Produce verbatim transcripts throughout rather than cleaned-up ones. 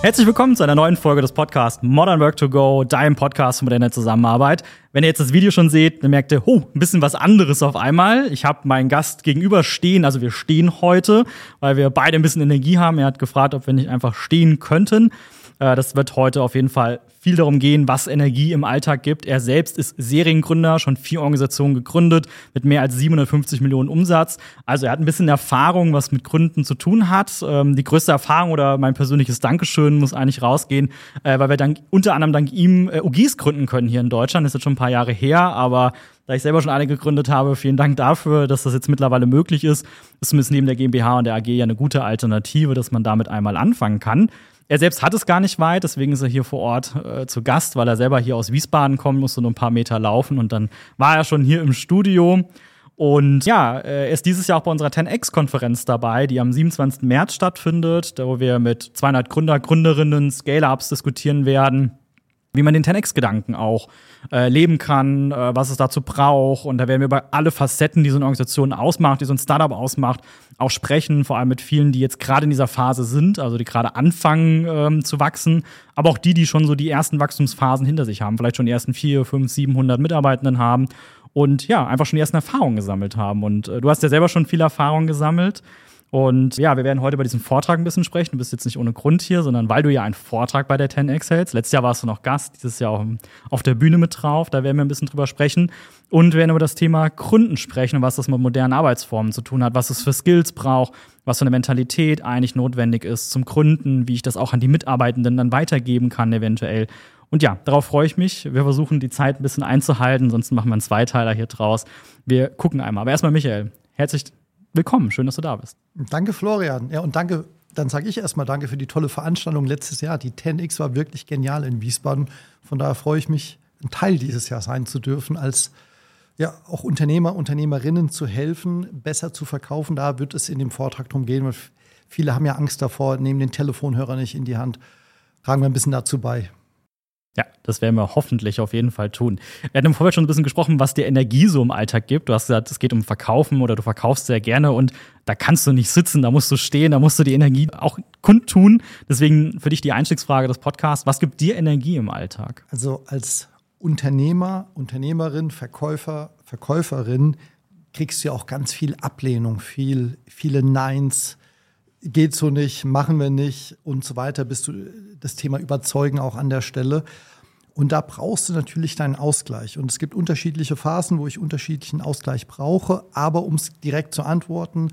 Herzlich willkommen zu einer neuen Folge des Podcasts Modern Work to Go, deinem Podcast für moderne Zusammenarbeit. Wenn ihr jetzt das Video schon seht, dann merkt ihr, oh, ein bisschen was anderes auf einmal. Ich habe meinen Gast gegenüber stehen, also wir stehen heute, weil wir beide ein bisschen Energie haben. Er hat gefragt, ob wir nicht einfach stehen könnten. Das wird heute auf jeden Fall viel darum gehen, was Energie im Alltag gibt. Er selbst ist Seriengründer, schon vier Organisationen gegründet, mit mehr als siebenhundertfünfzig Millionen Umsatz. Also er hat ein bisschen Erfahrung, was mit Gründen zu tun hat. Ähm, die größte Erfahrung oder mein persönliches Dankeschön muss eigentlich rausgehen, äh, weil wir dank, unter anderem dank ihm äh, U Gs gründen können hier in Deutschland. Das ist jetzt schon ein paar Jahre her, aber da ich selber schon eine gegründet habe, vielen Dank dafür, dass das jetzt mittlerweile möglich ist. Ist zumindest neben der GmbH und der A G ja eine gute Alternative, dass man damit einmal anfangen kann. Er selbst hat es gar nicht weit, deswegen ist er hier vor Ort äh, zu Gast, weil er selber hier aus Wiesbaden kommen musste, nur ein paar Meter laufen und dann war er schon hier im Studio. Und ja, er ist dieses Jahr auch bei unserer zehn X-Konferenz dabei, die am siebenundzwanzigsten März stattfindet, wo wir mit zweihundert Gründer, Gründerinnen, Scale-Ups diskutieren werden, wie man den zehn X-Gedanken auch äh, leben kann, äh, was es dazu braucht. Und da werden wir über alle Facetten, die so eine Organisation ausmacht, die so ein Startup ausmacht, auch sprechen, vor allem mit vielen, die jetzt gerade in dieser Phase sind, also die gerade anfangen ähm, zu wachsen, aber auch die, die schon so die ersten Wachstumsphasen hinter sich haben, vielleicht schon die ersten vier, fünf, siebenhundert Mitarbeitenden haben und ja, einfach schon die ersten Erfahrungen gesammelt haben. Und äh, du hast ja selber schon viel Erfahrung gesammelt. Und ja, wir werden heute bei diesem Vortrag ein bisschen sprechen. Du bist jetzt nicht ohne Grund hier, sondern weil du ja einen Vortrag bei der zehn X hältst. Letztes Jahr warst du noch Gast, dieses Jahr auch auf der Bühne mit drauf. Da werden wir ein bisschen drüber sprechen. Und wir werden über das Thema Gründen sprechen und was das mit modernen Arbeitsformen zu tun hat, was es für Skills braucht, was für eine Mentalität eigentlich notwendig ist zum Gründen, wie ich das auch an die Mitarbeitenden dann weitergeben kann eventuell. Und ja, darauf freue ich mich. Wir versuchen, die Zeit ein bisschen einzuhalten, sonst machen wir einen Zweiteiler hier draus. Wir gucken einmal. Aber erstmal, Michael, herzlich willkommen, schön, dass du da bist. Danke, Florian. Ja, und danke, dann sage ich erstmal danke für die tolle Veranstaltung letztes Jahr. Die zehn X war wirklich genial in Wiesbaden. Von daher freue ich mich, ein Teil dieses Jahr sein zu dürfen, als ja auch Unternehmer, Unternehmerinnen zu helfen, besser zu verkaufen. Da wird es in dem Vortrag drum gehen, weil viele haben ja Angst davor, nehmen den Telefonhörer nicht in die Hand. Tragen wir ein bisschen dazu bei. Ja, das werden wir hoffentlich auf jeden Fall tun. Wir hatten im Vorfeld schon ein bisschen gesprochen, was dir Energie so im Alltag gibt. Du hast gesagt, es geht um Verkaufen oder du verkaufst sehr gerne und da kannst du nicht sitzen, da musst du stehen, da musst du die Energie auch kundtun. Deswegen für dich die Einstiegsfrage des Podcasts, was gibt dir Energie im Alltag? Also als Unternehmer, Unternehmerin, Verkäufer, Verkäuferin kriegst du ja auch ganz viel Ablehnung, viel, viele Neins. Geht so nicht, machen wir nicht und so weiter, bist du das Thema Überzeugen auch an der Stelle. Und da brauchst du natürlich deinen Ausgleich. Und es gibt unterschiedliche Phasen, wo ich unterschiedlichen Ausgleich brauche. Aber um es direkt zu antworten,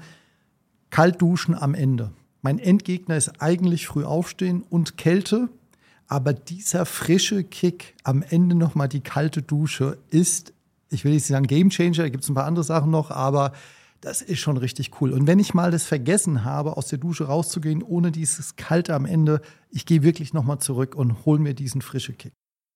kalt duschen am Ende. Mein Endgegner ist eigentlich früh aufstehen und Kälte. Aber dieser frische Kick am Ende nochmal die kalte Dusche ist, ich will nicht sagen Gamechanger, da gibt es ein paar andere Sachen noch, aber das ist schon richtig cool. Und wenn ich mal das vergessen habe, aus der Dusche rauszugehen, ohne dieses Kalte am Ende, ich gehe wirklich nochmal zurück und hole mir diesen frischen Kick.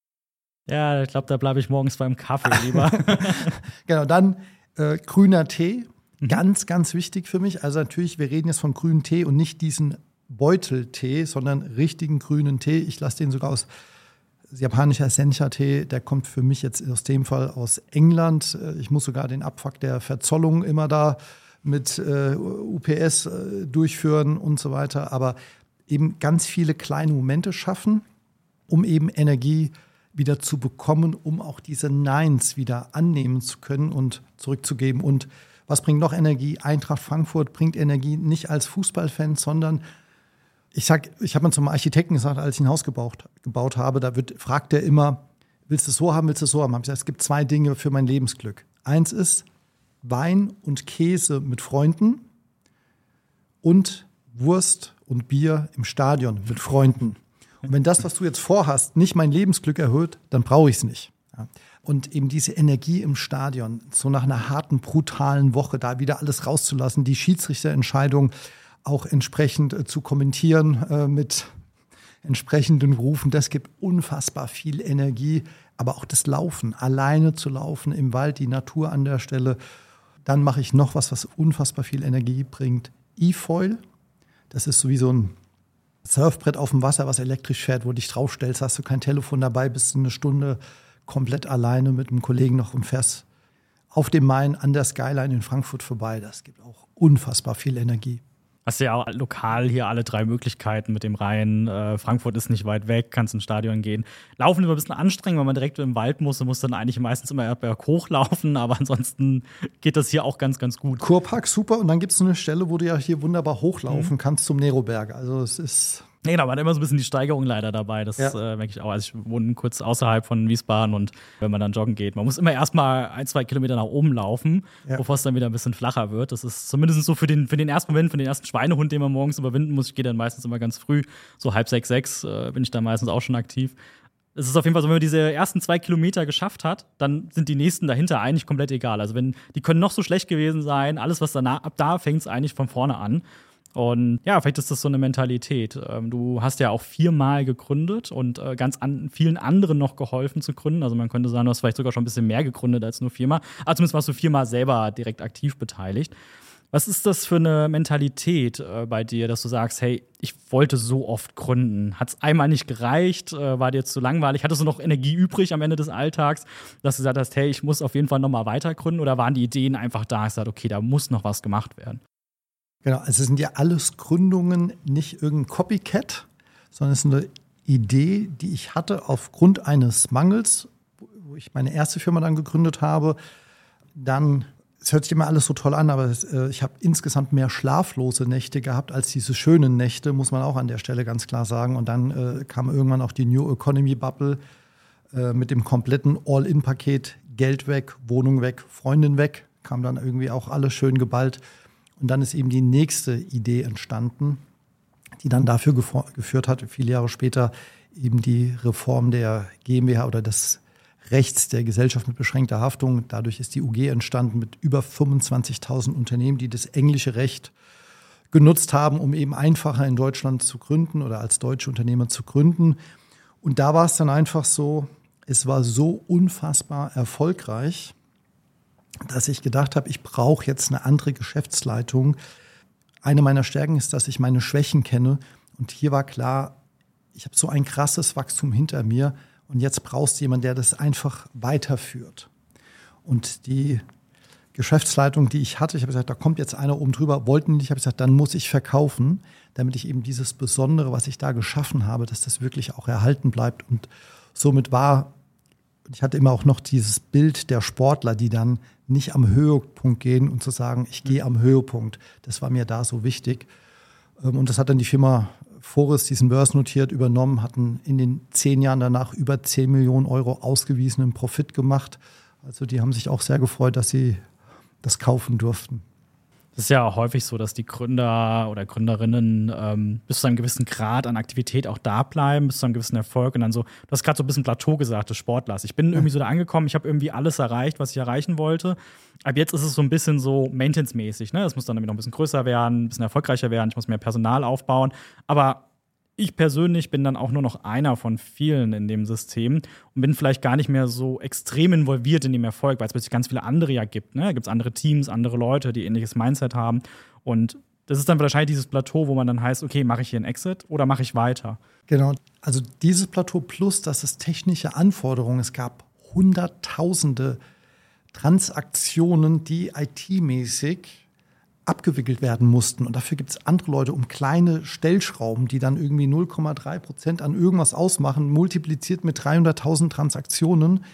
Ja, ich glaube, da bleibe ich morgens beim Kaffee lieber. Genau, dann äh, grüner Tee, mhm. ganz, ganz wichtig für mich. Also natürlich, wir reden jetzt von grünem Tee und nicht diesen Beuteltee, sondern richtigen grünen Tee. Ich lasse den sogar aus japanischer Sencha-Tee, der kommt für mich jetzt aus dem Fall aus England. Ich muss sogar den Abfuck der Verzollung immer da mit äh, U P S äh, durchführen und so weiter. Aber eben ganz viele kleine Momente schaffen, um eben Energie wieder zu bekommen, um auch diese Neins wieder annehmen zu können und zurückzugeben. Und was bringt noch Energie? Eintracht Frankfurt bringt Energie nicht als Fußballfan, sondern Ich sag, ich habe mal zum Architekten gesagt, als ich ein Haus gebaut, gebaut habe, da wird, fragt er immer, willst du es so haben, willst du es so haben? Ich habe gesagt, es gibt zwei Dinge für mein Lebensglück. Eins ist Wein und Käse mit Freunden und Wurst und Bier im Stadion mit Freunden. Und wenn das, was du jetzt vorhast, nicht mein Lebensglück erhöht, dann brauche ich es nicht. Ja. Und eben diese Energie im Stadion, so nach einer harten, brutalen Woche, da wieder alles rauszulassen, die Schiedsrichterentscheidung auch entsprechend äh, zu kommentieren äh, mit entsprechenden Rufen. Das gibt unfassbar viel Energie, aber auch das Laufen, alleine zu laufen im Wald, die Natur an der Stelle. Dann mache ich noch was, was unfassbar viel Energie bringt. E-Foil, das ist so wie so ein Surfbrett auf dem Wasser, was elektrisch fährt, wo du dich draufstellst, hast du kein Telefon dabei, bist du eine Stunde komplett alleine mit einem Kollegen noch und fährst auf dem Main an der Skyline in Frankfurt vorbei. Das gibt auch unfassbar viel Energie. Hast ja auch lokal hier alle drei Möglichkeiten mit dem Rhein. Äh, Frankfurt ist nicht weit weg, kannst ins Stadion gehen. Laufen ist immer ein bisschen anstrengend, weil man direkt im Wald muss. Du musst dann eigentlich meistens immer berghoch laufen, aber ansonsten geht das hier auch ganz, ganz gut. Kurpark, super. Und dann gibt es eine Stelle, wo du ja hier wunderbar hochlaufen mhm. kannst zum Neroberg. Also es ist Ja, genau, man hat immer so ein bisschen die Steigerung leider dabei. Das ja. äh, merke ich auch. Also ich wohne kurz außerhalb von Wiesbaden und wenn man dann joggen geht, man muss immer erst mal ein, zwei Kilometer nach oben laufen, ja. bevor es dann wieder ein bisschen flacher wird. Das ist zumindest so für den, für den ersten Moment, für den ersten Schweinehund, den man morgens überwinden muss. Ich gehe dann meistens immer ganz früh, so halb sechs, sechs äh, bin ich dann meistens auch schon aktiv. Es ist auf jeden Fall so, wenn man diese ersten zwei Kilometer geschafft hat, dann sind die nächsten dahinter eigentlich komplett egal. Also wenn die können noch so schlecht gewesen sein, alles was danach, ab da fängt es eigentlich von vorne an. Und ja, vielleicht ist das so eine Mentalität. Du hast ja auch viermal gegründet und ganz an vielen anderen noch geholfen zu gründen. Also man könnte sagen, du hast vielleicht sogar schon ein bisschen mehr gegründet als nur viermal. Aber zumindest warst du viermal selber direkt aktiv beteiligt. Was ist das für eine Mentalität bei dir, dass du sagst, hey, ich wollte so oft gründen. Hat es einmal nicht gereicht? War dir jetzt zu langweilig? Hattest du noch Energie übrig am Ende des Alltags, dass du gesagt hast, hey, ich muss auf jeden Fall noch mal weiter gründen? Oder waren die Ideen einfach da? Ich sagte, okay, da muss noch was gemacht werden. Genau, also es sind ja alles Gründungen nicht irgendein Copycat, sondern es ist eine Idee, die ich hatte aufgrund eines Mangels, wo ich meine erste Firma dann gegründet habe. Dann, es hört sich immer alles so toll an, aber es, äh, ich habe insgesamt mehr schlaflose Nächte gehabt als diese schönen Nächte, muss man auch an der Stelle ganz klar sagen. Und dann äh, kam irgendwann auch die New Economy Bubble äh, mit dem kompletten All-In-Paket, Geld weg, Wohnung weg, Freundin weg, kam dann irgendwie auch alles schön geballt. Und dann ist eben die nächste Idee entstanden, die dann dafür gefo- geführt hat, viele Jahre später eben die Reform der GmbH oder des Rechts der Gesellschaft mit beschränkter Haftung. Dadurch ist die U G entstanden mit über fünfundzwanzigtausend Unternehmen, die das englische Recht genutzt haben, um eben einfacher in Deutschland zu gründen oder als deutsche Unternehmer zu gründen. Und da war es dann einfach so, es war so unfassbar erfolgreich, dass ich gedacht habe, ich brauche jetzt eine andere Geschäftsleitung. Eine meiner Stärken ist, dass ich meine Schwächen kenne. Und hier war klar, ich habe so ein krasses Wachstum hinter mir. Und jetzt brauchst du jemanden, der das einfach weiterführt. Und die Geschäftsleitung, die ich hatte, ich habe gesagt, da kommt jetzt einer oben drüber, wollten nicht. Ich habe gesagt, dann muss ich verkaufen, damit ich eben dieses Besondere, was ich da geschaffen habe, dass das wirklich auch erhalten bleibt. Und somit war, ich hatte immer auch noch dieses Bild der Sportler, die dann nicht am Höhepunkt gehen und zu sagen, ich gehe am Höhepunkt. Das war mir da so wichtig. Und das hat dann die Firma Forest, diesen börsennotiert, übernommen, hatten in den zehn Jahren danach über zehn Millionen Euro ausgewiesenen Profit gemacht. Also die haben sich auch sehr gefreut, dass sie das kaufen durften. Es ist ja auch häufig so, dass die Gründer oder Gründerinnen ähm, bis zu einem gewissen Grad an Aktivität auch da bleiben, bis zu einem gewissen Erfolg und dann so, du hast gerade so ein bisschen Plateau gesagt, des Sportlers. Ich bin ja. irgendwie so da angekommen, ich habe irgendwie alles erreicht, was ich erreichen wollte. Ab jetzt ist es so ein bisschen so Maintenance-mäßig, ne? Das muss dann irgendwie noch ein bisschen größer werden, ein bisschen erfolgreicher werden, ich muss mehr Personal aufbauen. Aber ich persönlich bin dann auch nur noch einer von vielen in dem System und bin vielleicht gar nicht mehr so extrem involviert in dem Erfolg, weil es plötzlich ganz viele andere ja gibt. Ne? Da gibt es andere Teams, andere Leute, die ähnliches Mindset haben. Und das ist dann wahrscheinlich dieses Plateau, wo man dann heißt, okay, mache ich hier einen Exit oder mache ich weiter? Genau, also dieses Plateau plus, dass es technische Anforderungen, es gab hunderttausende Transaktionen, die I T-mäßig abgewickelt werden mussten. Und dafür gibt es andere Leute um kleine Stellschrauben, die dann irgendwie null Komma drei Prozent an irgendwas ausmachen, multipliziert mit dreihunderttausend Transaktionen.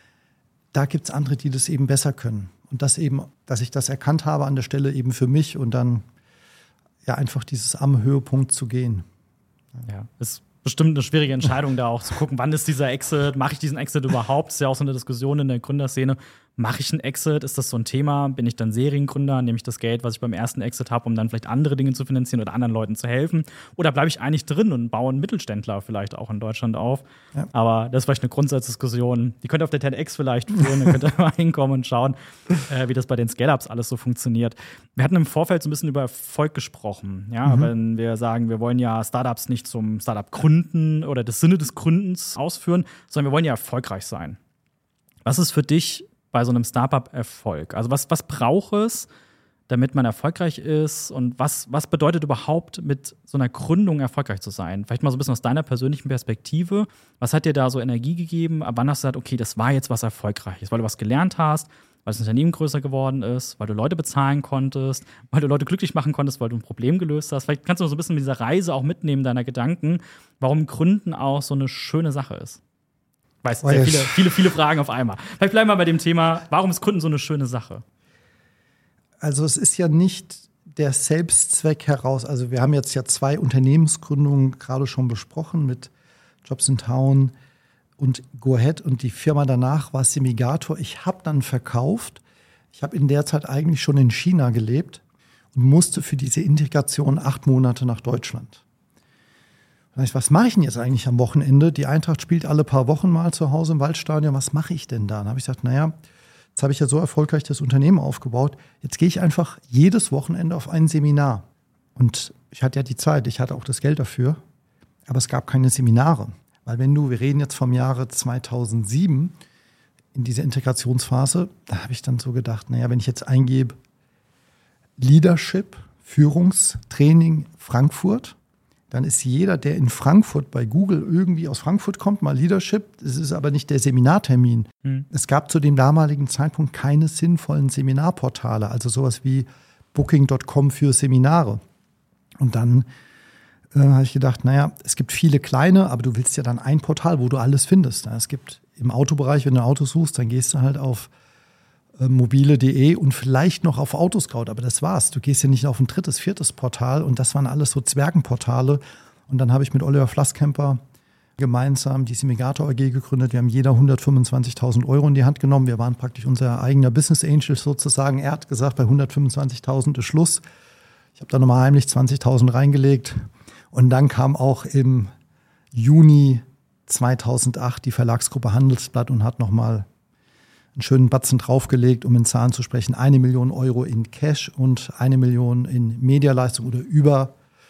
Da gibt es andere, die das eben besser können. Und das eben, dass ich das erkannt habe an der Stelle eben für mich und dann ja einfach dieses am Höhepunkt zu gehen. Ja, ist bestimmt eine schwierige Entscheidung, da auch zu gucken, wann ist dieser Exit, mache ich diesen Exit überhaupt? Das ist ja auch so eine Diskussion in der Gründerszene. Mache ich einen Exit? Ist das so ein Thema? Bin ich dann Seriengründer? Nehme ich das Geld, was ich beim ersten Exit habe, um dann vielleicht andere Dinge zu finanzieren oder anderen Leuten zu helfen? Oder bleibe ich eigentlich drin und baue einen Mittelständler vielleicht auch in Deutschland auf? Ja. Aber das ist vielleicht eine Grundsatzdiskussion. Die könnt ihr auf der TEDx vielleicht führen. Dann könnt ihr mal hinkommen und schauen, äh, wie das bei den Scale-Ups alles so funktioniert. Wir hatten im Vorfeld so ein bisschen über Erfolg gesprochen. Ja, mhm. Wenn wir sagen, wir wollen ja Startups nicht zum Startup gründen oder das Sinne des Gründens ausführen, sondern wir wollen ja erfolgreich sein. Was ist für dich bei so einem Startup Erfolg? Also was, was braucht es, damit man erfolgreich ist? Und was, was bedeutet überhaupt, mit so einer Gründung erfolgreich zu sein? Vielleicht mal so ein bisschen aus deiner persönlichen Perspektive. Was hat dir da so Energie gegeben? Ab wann hast du gesagt, okay, das war jetzt was Erfolgreiches, weil du was gelernt hast? weil das Unternehmen größer geworden ist, weil du Leute bezahlen konntest, weil du Leute glücklich machen konntest, weil du ein Problem gelöst hast. Vielleicht kannst du so ein bisschen mit dieser Reise auch mitnehmen, deiner Gedanken, warum Gründen auch so eine schöne Sache ist. Ich weiß, sehr viele, viele, viele Fragen auf einmal. Vielleicht bleiben wir bei dem Thema, warum ist Gründen so eine schöne Sache? Also es ist ja nicht der Selbstzweck heraus. Also wir haben jetzt ja zwei Unternehmensgründungen gerade schon besprochen mit Jobs in Town und Go Ahead, und die Firma danach war Semigator. Ich habe dann verkauft. Ich habe in der Zeit eigentlich schon in China gelebt und musste für diese Integration acht Monate nach Deutschland. Da dachte ich, was mache ich denn jetzt eigentlich am Wochenende? Die Eintracht spielt alle paar Wochen mal zu Hause im Waldstadion. Was mache ich denn da? Dann habe ich gesagt, naja, jetzt habe ich ja so erfolgreich das Unternehmen aufgebaut. Jetzt gehe ich einfach jedes Wochenende auf ein Seminar. Und ich hatte ja die Zeit, ich hatte auch das Geld dafür. Aber es gab keine Seminare. Weil wenn du, wir reden jetzt vom Jahre zweitausendsieben, in dieser Integrationsphase, da habe ich dann so gedacht, naja, wenn ich jetzt eingebe Leadership, Führungstraining Frankfurt, dann ist jeder, der in Frankfurt bei Google irgendwie aus Frankfurt kommt, mal Leadership, das ist aber nicht der Seminartermin. Hm. Es gab zu dem damaligen Zeitpunkt keine sinnvollen Seminarportale, also sowas wie Booking Punkt com für Seminare. Und dann äh, habe ich gedacht, naja, es gibt viele kleine, aber du willst ja dann ein Portal, wo du alles findest. Es gibt im Autobereich, wenn du ein Auto suchst, dann gehst du halt auf äh, mobile punkt de und vielleicht noch auf Autoscout, aber das war's. Du gehst ja nicht auf ein drittes, viertes Portal, und das waren alles so Zwergenportale. Und dann habe ich mit Oliver Flasskemper gemeinsam die Semigator A G gegründet. Wir haben jeder hundertfünfundzwanzigtausend Euro in die Hand genommen. Wir waren praktisch unser eigener Business Angel sozusagen. Er hat gesagt, bei hundertfünfundzwanzigtausend ist Schluss. Ich habe da nochmal heimlich zwanzigtausend reingelegt. Und dann kam auch im Juni zweitausendacht die Verlagsgruppe Handelsblatt und hat nochmal einen schönen Batzen draufgelegt, um in Zahlen zu sprechen. Eine Million Euro in Cash und eine Million in Medialeistung oder über.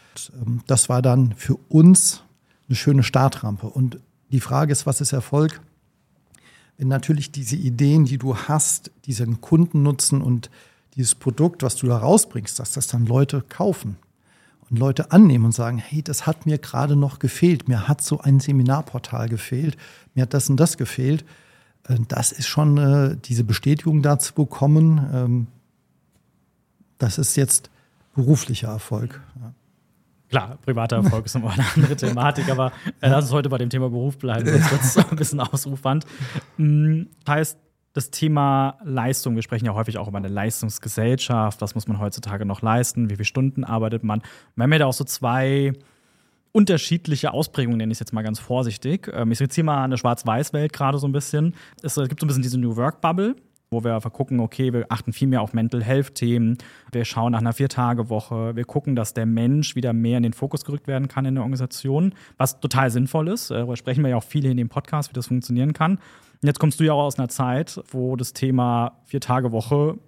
Das war dann für uns eine schöne Startrampe. Und die Frage ist, was ist Erfolg? Wenn natürlich diese Ideen, die du hast, diesen Kundennutzen und dieses Produkt, was du da rausbringst, dass das dann Leute kaufen und Leute annehmen und sagen, hey, das hat mir gerade noch gefehlt. Mir hat so ein Seminarportal gefehlt. Mir hat das und das gefehlt. Das ist schon äh, diese Bestätigung dazu bekommen. Ähm, das ist jetzt beruflicher Erfolg. Ja. Klar, privater Erfolg ist immer eine andere Thematik, aber äh, lass uns heute bei dem Thema Beruf bleiben, sonst wird es ein bisschen ausufernd. Das heißt, das Thema Leistung, wir sprechen ja häufig auch über eine Leistungsgesellschaft, was muss man heutzutage noch leisten, wie viele Stunden arbeitet man. Wir haben ja da auch so zwei unterschiedliche Ausprägungen, nenne ich es jetzt mal ganz vorsichtig. Ich skizziere mal eine Schwarz-Weiß-Welt gerade so ein bisschen. Es gibt so ein bisschen diese New Work-Bubble, wo wir gucken, okay, wir achten viel mehr auf Mental Health-Themen, wir schauen nach einer Vier-Tage-Woche, wir gucken, dass der Mensch wieder mehr in den Fokus gerückt werden kann in der Organisation, was total sinnvoll ist. Darüber sprechen wir ja auch viele in dem Podcast, wie das funktionieren kann. Und jetzt kommst du ja auch aus einer Zeit, wo das Thema Vier-Tage-Woche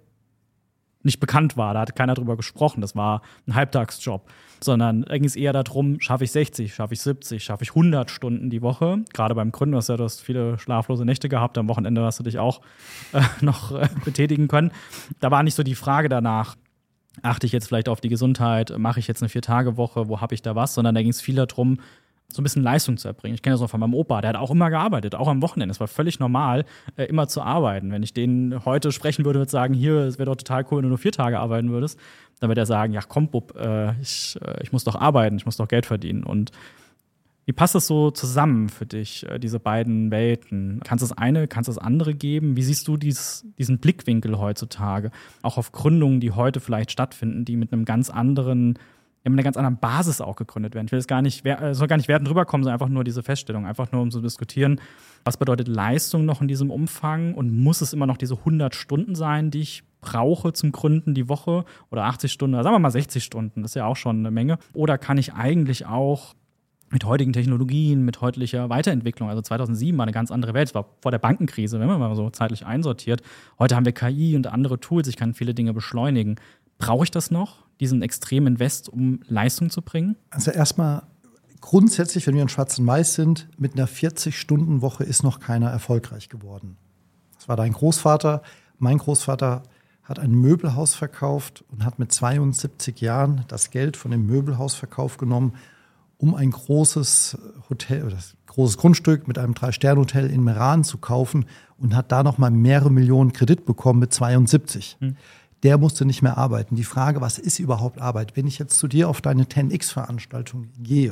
nicht bekannt war, da hat keiner drüber gesprochen, das war ein Halbtagsjob, sondern da ging es eher darum, schaffe ich sechzig, schaffe ich siebzig, schaffe ich hundert Stunden die Woche. Gerade beim Gründen, du hast ja du hast viele schlaflose Nächte gehabt, am Wochenende hast du dich auch äh, noch äh, betätigen können. Da war nicht so die Frage danach, achte ich jetzt vielleicht auf die Gesundheit, mache ich jetzt eine Vier-Tage-Woche, wo habe ich da was, sondern da ging es viel darum, so ein bisschen Leistung zu erbringen. Ich kenne das noch von meinem Opa, der hat auch immer gearbeitet, auch am Wochenende. Es war völlig normal, äh, immer zu arbeiten. Wenn ich den heute sprechen würde und sagen, hier, es wäre doch total cool, wenn du nur vier Tage arbeiten würdest, dann würde er sagen, ja komm, Bub, äh, ich, äh, ich muss doch arbeiten, ich muss doch Geld verdienen. Und wie passt das so zusammen für dich, äh, diese beiden Welten? Kannst du das eine, kannst du das andere geben? Wie siehst du dies, diesen Blickwinkel heutzutage? Auch auf Gründungen, die heute vielleicht stattfinden, die mit einem ganz anderen mit einer ganz anderen Basis auch gegründet werden. Ich will es gar nicht, es soll gar nicht wertend rüberkommen, sondern einfach nur diese Feststellung, einfach nur um zu diskutieren, was bedeutet Leistung noch in diesem Umfang und muss es immer noch diese hundert Stunden sein, die ich brauche zum Gründen die Woche oder achtzig Stunden, oder sagen wir mal sechzig Stunden, das ist ja auch schon eine Menge. Oder kann ich eigentlich auch mit heutigen Technologien, mit heutiger Weiterentwicklung, also zweitausendsieben war eine ganz andere Welt, es war vor der Bankenkrise, wenn man mal so zeitlich einsortiert. Heute haben wir K I und andere Tools, ich kann viele Dinge beschleunigen. Brauche ich das noch, diesen extremen Invest, um Leistung zu bringen? Also erstmal grundsätzlich, wenn wir in Schwarz und Weiß sind, mit einer vierzig-Stunden-Woche ist noch keiner erfolgreich geworden. Das war dein Großvater. Mein Großvater hat ein Möbelhaus verkauft und hat mit zweiundsiebzig Jahren das Geld von dem Möbelhausverkauf genommen um ein großes Hotel, oder großes Grundstück mit einem Drei-Sterne-Hotel in Meran zu kaufen und hat da nochmal mehrere Millionen Kredit bekommen mit zweiundsiebzig. Hm. Der musste nicht mehr arbeiten. Die Frage, was ist überhaupt Arbeit? Wenn ich jetzt zu dir auf deine zehn X-Veranstaltung gehe,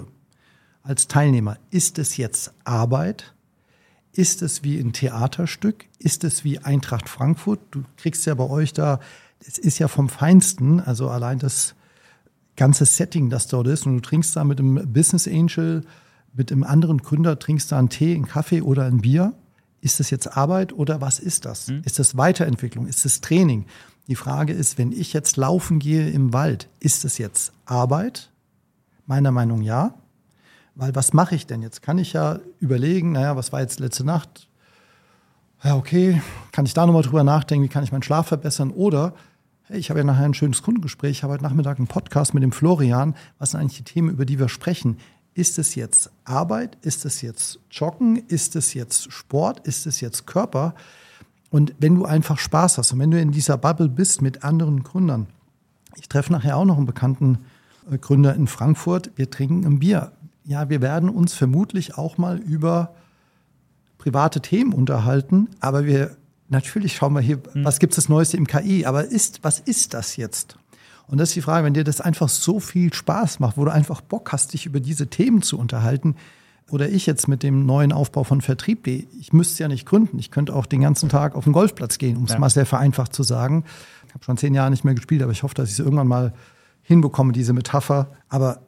als Teilnehmer, ist es jetzt Arbeit? Ist es wie ein Theaterstück? Ist es wie Eintracht Frankfurt? Du kriegst ja bei euch da, es ist ja vom Feinsten, also allein das ganze Setting, das dort ist, und du trinkst da mit einem Business Angel, mit einem anderen Gründer, trinkst da einen Tee, einen Kaffee oder ein Bier. Ist das jetzt Arbeit oder was ist das? Hm. Ist das Weiterentwicklung? Ist das Training? Die Frage ist, wenn ich jetzt laufen gehe im Wald, ist das jetzt Arbeit? Meiner Meinung nach ja. Weil was mache ich denn jetzt? Kann ich ja überlegen, naja, was war jetzt letzte Nacht? Ja, okay, kann ich da nochmal drüber nachdenken, wie kann ich meinen Schlaf verbessern? Oder, hey, ich habe ja nachher ein schönes Kundengespräch, ich habe heute Nachmittag einen Podcast mit dem Florian. Was sind eigentlich die Themen, über die wir sprechen? Ist es jetzt Arbeit? Ist es jetzt Joggen? Ist es jetzt Sport? Ist es jetzt Körper? Und wenn du einfach Spaß hast und wenn du in dieser Bubble bist mit anderen Gründern, ich treffe nachher auch noch einen bekannten Gründer in Frankfurt, wir trinken ein Bier. Ja, wir werden uns vermutlich auch mal über private Themen unterhalten, aber wir, natürlich schauen wir hier, mhm. was gibt es das Neueste im K I, aber ist, was ist das jetzt? Und das ist die Frage, wenn dir das einfach so viel Spaß macht, wo du einfach Bock hast, dich über diese Themen zu unterhalten, oder ich jetzt mit dem neuen Aufbau von Vertrieb, ich müsste ja nicht gründen. Ich könnte auch den ganzen Tag auf den Golfplatz gehen, um es ja. mal sehr vereinfacht zu sagen. Ich habe schon zehn Jahre nicht mehr gespielt, aber ich hoffe, dass ich es irgendwann mal hinbekomme, diese Metapher. Aber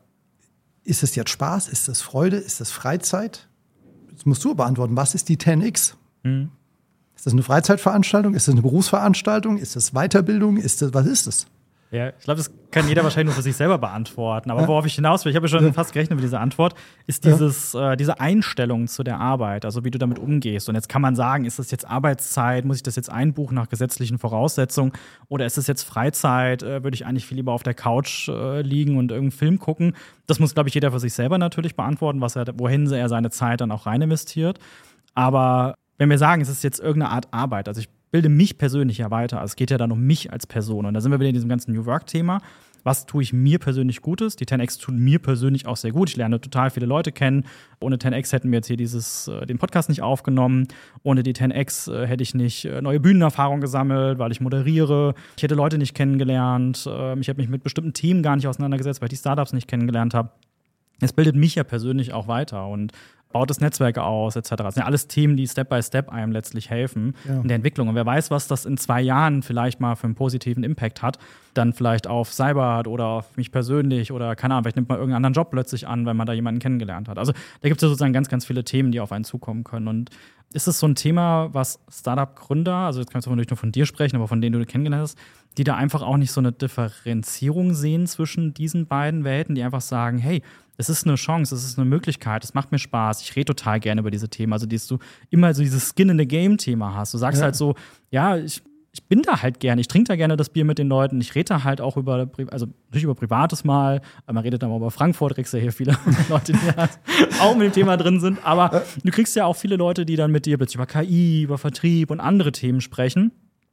ist es jetzt Spaß? Ist es Freude? Ist es Freizeit? Das musst du beantworten. Was ist die zehn X? Mhm. Ist das eine Freizeitveranstaltung? Ist das eine Berufsveranstaltung? Ist das Weiterbildung? Ist das, was ist das? Ja, ich glaube, das kann jeder wahrscheinlich nur für sich selber beantworten. Aber ja. worauf ich hinaus will, ich habe ja schon ja. fast gerechnet mit dieser Antwort, ist dieses, ja. äh, diese Einstellung zu der Arbeit, also wie du damit umgehst. Und jetzt kann man sagen, ist das jetzt Arbeitszeit, muss ich das jetzt einbuchen nach gesetzlichen Voraussetzungen oder ist das jetzt Freizeit, äh, würde ich eigentlich viel lieber auf der Couch äh, liegen und irgendeinen Film gucken. Das muss, glaube ich, jeder für sich selber natürlich beantworten, was er, wohin er seine Zeit dann auch rein investiert. Aber wenn wir sagen, es ist jetzt irgendeine Art Arbeit, also ich bilde mich persönlich ja weiter. Also es geht ja dann um mich als Person. Und da sind wir wieder in diesem ganzen New Work-Thema. Was tue ich mir persönlich Gutes? Die zehn X tun mir persönlich auch sehr gut. Ich lerne total viele Leute kennen. Ohne zehn X hätten wir jetzt hier dieses, äh, den Podcast nicht aufgenommen. Ohne die zehn X äh, hätte ich nicht äh, neue Bühnenerfahrung gesammelt, weil ich moderiere. Ich hätte Leute nicht kennengelernt. Äh, ich hätte mich mit bestimmten Themen gar nicht auseinandergesetzt, weil ich die Startups nicht kennengelernt habe. Es bildet mich ja persönlich auch weiter und baut das Netzwerk aus, et cetera. Das sind ja alles Themen, die Step by Step einem letztlich helfen ja. in der Entwicklung. Und wer weiß, was das in zwei Jahren vielleicht mal für einen positiven Impact hat, dann vielleicht auf Cybert oder auf mich persönlich oder keine Ahnung, vielleicht nimmt man irgendeinen anderen Job plötzlich an, weil man da jemanden kennengelernt hat. Also da gibt es ja sozusagen ganz, ganz viele Themen, die auf einen zukommen können. Und ist es so ein Thema, was Startup-Gründer, also jetzt kannst du natürlich nur von dir sprechen, aber von denen du kennengelernt hast, die da einfach auch nicht so eine Differenzierung sehen zwischen diesen beiden Welten, die einfach sagen, hey, es ist eine Chance, es ist eine Möglichkeit, es macht mir Spaß, ich rede total gerne über diese Themen, also dass du immer so dieses Skin-in-the-Game-Thema hast. Du sagst ja. halt so, ja, ich, ich bin da halt gerne, ich trinke da gerne das Bier mit den Leuten, ich rede da halt auch über, also nicht über Privates mal, aber man redet dann mal über Frankfurt, kriegst ja hier viele Leute, die halt auch mit dem Thema drin sind, aber du kriegst ja auch viele Leute, die dann mit dir plötzlich über K I, über Vertrieb und andere Themen sprechen.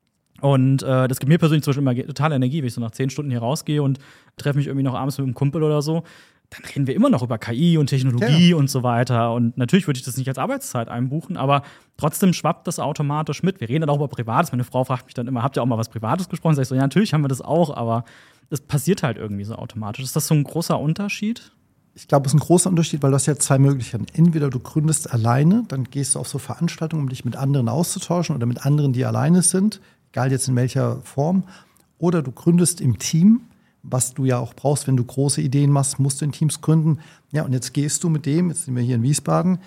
Und äh, das gibt mir persönlich zum Beispiel immer totale Energie, wenn ich so nach zehn Stunden hier rausgehe und treffe mich irgendwie noch abends mit einem Kumpel oder so. Dann reden wir immer noch über K I und Technologie ja. und so weiter. Und natürlich würde ich das nicht als Arbeitszeit einbuchen, aber trotzdem schwappt das automatisch mit. Wir reden dann auch über Privates. Meine Frau fragt mich dann immer, habt ihr auch mal was Privates gesprochen? Sag ich so, ja, natürlich haben wir das auch, aber das passiert halt irgendwie so automatisch. Ist das so ein großer Unterschied? Ich glaube, es ist ein großer Unterschied, weil du hast ja zwei Möglichkeiten. Entweder du gründest alleine, dann gehst du auf so Veranstaltungen, um dich mit anderen auszutauschen oder mit anderen, die alleine sind, egal jetzt in welcher Form. Oder du gründest im Team, was du ja auch brauchst, wenn du große Ideen machst, musst du in Teams gründen. Ja, und jetzt gehst du mit dem, jetzt sind wir hier in Wiesbaden.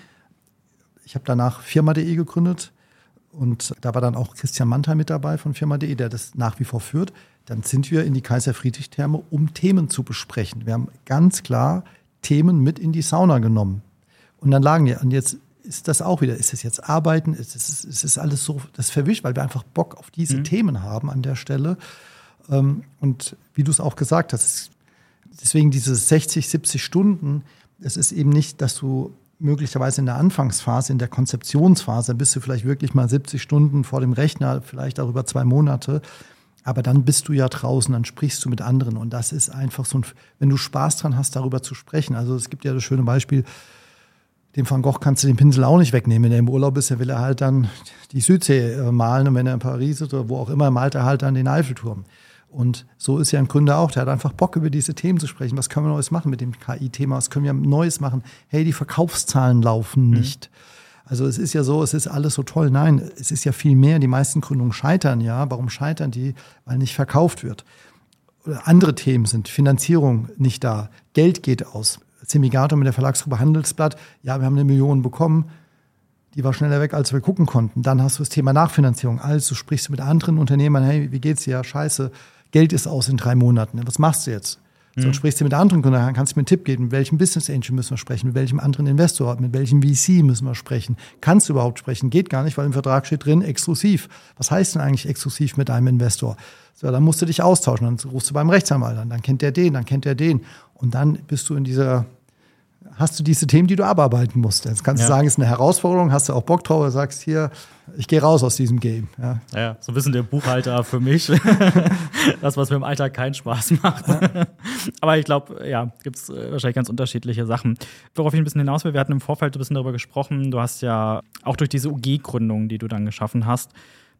Ich habe danach firma punkt de gegründet und da war dann auch Christian Mannheim mit dabei von firma punkt de, der das nach wie vor führt. Dann sind wir in die Kaiser-Friedrich-Therme, um Themen zu besprechen. Wir haben ganz klar Themen mit in die Sauna genommen. Und dann lagen wir, und jetzt ist das auch wieder, ist es jetzt Arbeiten, ist es, ist es alles so, das verwischt, weil wir einfach Bock auf diese mhm. Themen haben an der Stelle. Und wie du es auch gesagt hast, deswegen diese sechzig, siebzig Stunden, es ist eben nicht, dass du möglicherweise in der Anfangsphase, in der Konzeptionsphase, bist du vielleicht wirklich mal siebzig Stunden vor dem Rechner, vielleicht auch über zwei Monate. Aber dann bist du ja draußen, dann sprichst du mit anderen. Und das ist einfach so ein, wenn du Spaß dran hast, darüber zu sprechen. Also es gibt ja das schöne Beispiel, dem Van Gogh kannst du den Pinsel auch nicht wegnehmen. Wenn er im Urlaub ist, dann will er halt dann die Südsee äh, malen. Und wenn er in Paris ist oder wo auch immer, malt er halt dann den Eiffelturm. Und so ist ja ein Gründer auch. Der hat einfach Bock, über diese Themen zu sprechen. Was können wir Neues machen mit dem K I-Thema? Was können wir Neues machen? Hey, die Verkaufszahlen laufen nicht. Mhm. Also es ist ja so, es ist alles so toll. Nein, es ist ja viel mehr. Die meisten Gründungen scheitern ja. Warum scheitern die? Weil nicht verkauft wird. Oder andere Themen sind Finanzierung nicht da. Geld geht aus. Semigato mit der Verlagsgruppe Handelsblatt, ja, wir haben eine Million bekommen, die war schneller weg, als wir gucken konnten. Dann hast du das Thema Nachfinanzierung. Also sprichst du mit anderen Unternehmern, hey, wie geht's dir? Ja, scheiße, Geld ist aus in drei Monaten. Was machst du jetzt? Mhm. So, und sprichst du mit anderen Gründern, kannst du mir einen Tipp geben, mit welchem Business Angel müssen wir sprechen, mit welchem anderen Investor, mit welchem V C müssen wir sprechen. Kannst du überhaupt sprechen? Geht gar nicht, weil im Vertrag steht drin, exklusiv. Was heißt denn eigentlich exklusiv mit einem Investor? So, dann musst du dich austauschen, dann rufst du beim Rechtsanwalt an, dann kennt der den, dann kennt der den. Und dann bist du in dieser, hast du diese Themen, die du abarbeiten musst. Jetzt kannst ja. du sagen, es ist eine Herausforderung, hast du auch Bock drauf, oder sagst hier, ich gehe raus aus diesem Game. Ja, ja, so ein bisschen der Buchhalter für mich. Das, was mir im Alltag keinen Spaß macht. Ja. Aber ich glaube, ja, gibt es wahrscheinlich ganz unterschiedliche Sachen. Worauf ich ein bisschen hinaus will, wir hatten im Vorfeld ein bisschen darüber gesprochen, du hast ja auch durch diese U G-Gründung, die du dann geschaffen hast,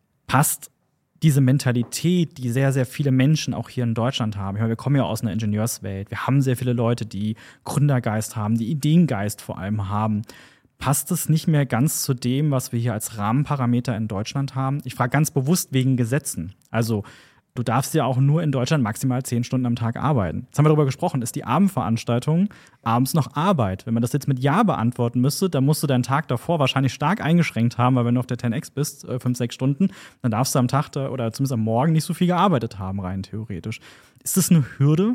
passt diese Mentalität, die sehr, sehr viele Menschen auch hier in Deutschland haben. Ich meine, wir kommen ja aus einer Ingenieurswelt. Wir haben sehr viele Leute, die Gründergeist haben, die Ideengeist vor allem haben. Passt es nicht mehr ganz zu dem, was wir hier als Rahmenparameter in Deutschland haben? Ich frage ganz bewusst wegen Gesetzen. Also du darfst ja auch nur in Deutschland maximal zehn Stunden am Tag arbeiten. Jetzt haben wir darüber gesprochen, ist die Abendveranstaltung abends noch Arbeit? Wenn man das jetzt mit Ja beantworten müsste, dann musst du deinen Tag davor wahrscheinlich stark eingeschränkt haben, weil wenn du auf der zehn X bist, fünf, sechs Stunden, dann darfst du am Tag da, oder zumindest am Morgen nicht so viel gearbeitet haben, rein theoretisch. Ist das eine Hürde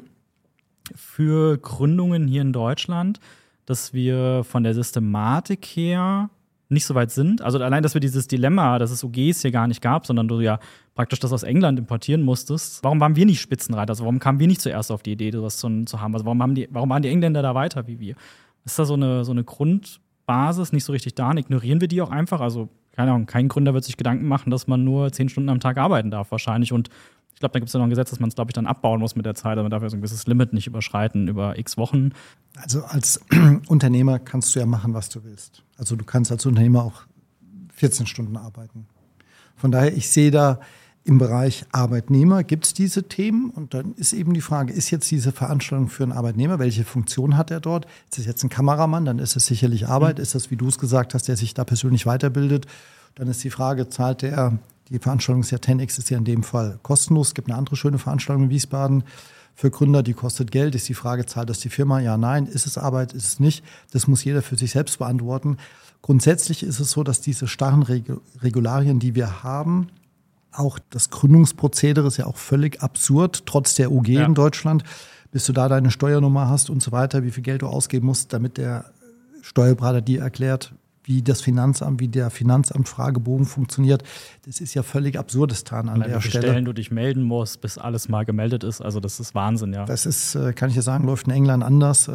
für Gründungen hier in Deutschland, dass wir von der Systematik her nicht so weit sind? Also allein, dass wir dieses Dilemma, dass es U Gs hier gar nicht gab, sondern du ja praktisch das aus England importieren musstest. Warum waren wir nicht Spitzenreiter? Also warum kamen wir nicht zuerst auf die Idee, sowas zu, zu haben? Also warum, haben die, warum waren die Engländer da weiter wie wir? Ist da so eine, so eine Grundbasis nicht so richtig da? Und ignorieren wir die auch einfach? Also keine Ahnung, kein Gründer wird sich Gedanken machen, dass man nur zehn Stunden am Tag arbeiten darf wahrscheinlich. Und ich glaube, da gibt es ja noch ein Gesetz, dass man es, glaube ich, dann abbauen muss mit der Zeit. Also man darf ja so ein gewisses Limit nicht überschreiten über x Wochen. Also als Unternehmer kannst du ja machen, was du willst. Also du kannst als Unternehmer auch vierzehn Stunden arbeiten. Von daher, ich sehe da im Bereich Arbeitnehmer gibt es diese Themen. Und dann ist eben die Frage, ist jetzt diese Veranstaltung für einen Arbeitnehmer? Welche Funktion hat er dort? Ist es jetzt ein Kameramann? Dann ist es sicherlich Arbeit. Mhm. Ist das, wie du es gesagt hast, der sich da persönlich weiterbildet? Dann ist die Frage, zahlt der, die Veranstaltung ist ja zehn X, ist ja in dem Fall kostenlos. Es gibt eine andere schöne Veranstaltung in Wiesbaden für Gründer, die kostet Geld. Ist die Frage, zahlt das die Firma? Ja, nein. Ist es Arbeit? Ist es nicht? Das muss jeder für sich selbst beantworten. Grundsätzlich ist es so, dass diese starren Regularien, die wir haben, auch das Gründungsprozedere ist ja auch völlig absurd, trotz der U G ja. in Deutschland, bis du da deine Steuernummer hast und so weiter, wie viel Geld du ausgeben musst, damit der Steuerberater dir erklärt, wie das Finanzamt, wie der Finanzamt-Fragebogen funktioniert. Das ist ja völlig absurdistan an der Stelle. Stellen du dich melden musst, bis alles mal gemeldet ist. Also das ist Wahnsinn, ja. Das ist, kann ich ja sagen, läuft in England anders.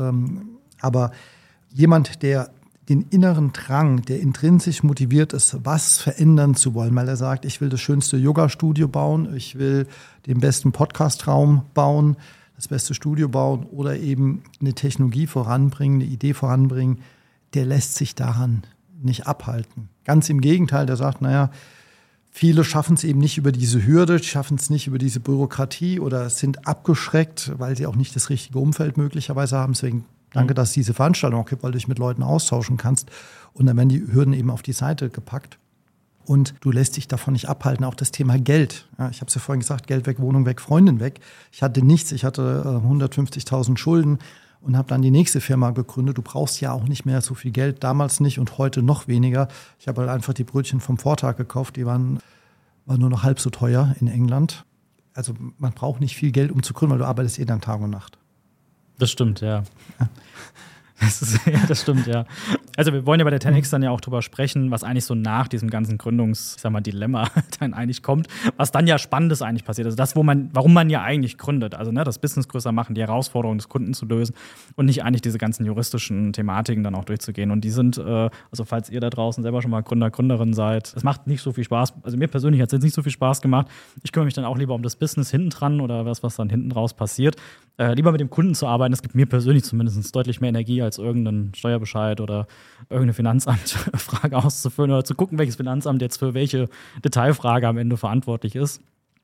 Aber jemand, der den inneren Drang, der intrinsisch motiviert ist, was verändern zu wollen, weil er sagt, ich will das schönste Yoga-Studio bauen, ich will den besten Podcast-Raum bauen, das beste Studio bauen oder eben eine Technologie voranbringen, eine Idee voranbringen, der lässt sich daran nicht abhalten. Ganz im Gegenteil, der sagt, naja, viele schaffen es eben nicht über diese Hürde, schaffen es nicht über diese Bürokratie oder sind abgeschreckt, weil sie auch nicht das richtige Umfeld möglicherweise haben. Deswegen danke, dass es diese Veranstaltung auch gibt, weil du dich mit Leuten austauschen kannst. Und dann werden die Hürden eben auf die Seite gepackt. Und du lässt dich davon nicht abhalten. Auch das Thema Geld. Ja, ich habe es ja vorhin gesagt, Geld weg, Wohnung weg, Freundin weg. Ich hatte nichts, ich hatte äh, hundertfünfzigtausend Schulden und habe dann die nächste Firma gegründet. Du brauchst ja auch nicht mehr so viel Geld, damals nicht und heute noch weniger. Ich habe halt einfach die Brötchen vom Vortag gekauft, die waren, waren nur noch halb so teuer in England. Also man braucht nicht viel Geld, um zu gründen, weil du arbeitest eh dann Tag und Nacht. Das stimmt, ja. ja. Das ist, ja, das stimmt, ja. Also wir wollen ja bei der zehn X dann ja auch drüber sprechen, was eigentlich so nach diesem ganzen Gründungs, ich sag mal, Dilemma dann eigentlich kommt, was dann ja Spannendes eigentlich passiert. Also das, wo man, warum man ja eigentlich gründet. Also ne, das Business größer machen, die Herausforderungen des Kunden zu lösen und nicht eigentlich diese ganzen juristischen Thematiken dann auch durchzugehen. Und die sind, äh, also falls ihr da draußen selber schon mal Gründer, Gründerin seid, es macht nicht so viel Spaß. Also mir persönlich hat es jetzt nicht so viel Spaß gemacht. Ich kümmere mich dann auch lieber um das Business hinten dran oder was, was dann hinten raus passiert. Äh, lieber mit dem Kunden zu arbeiten, das gibt mir persönlich zumindest deutlich mehr Energie als irgendeinen Steuerbescheid oder irgendeine Finanzamtfrage auszufüllen oder zu gucken, welches Finanzamt jetzt für welche Detailfrage am Ende verantwortlich ist.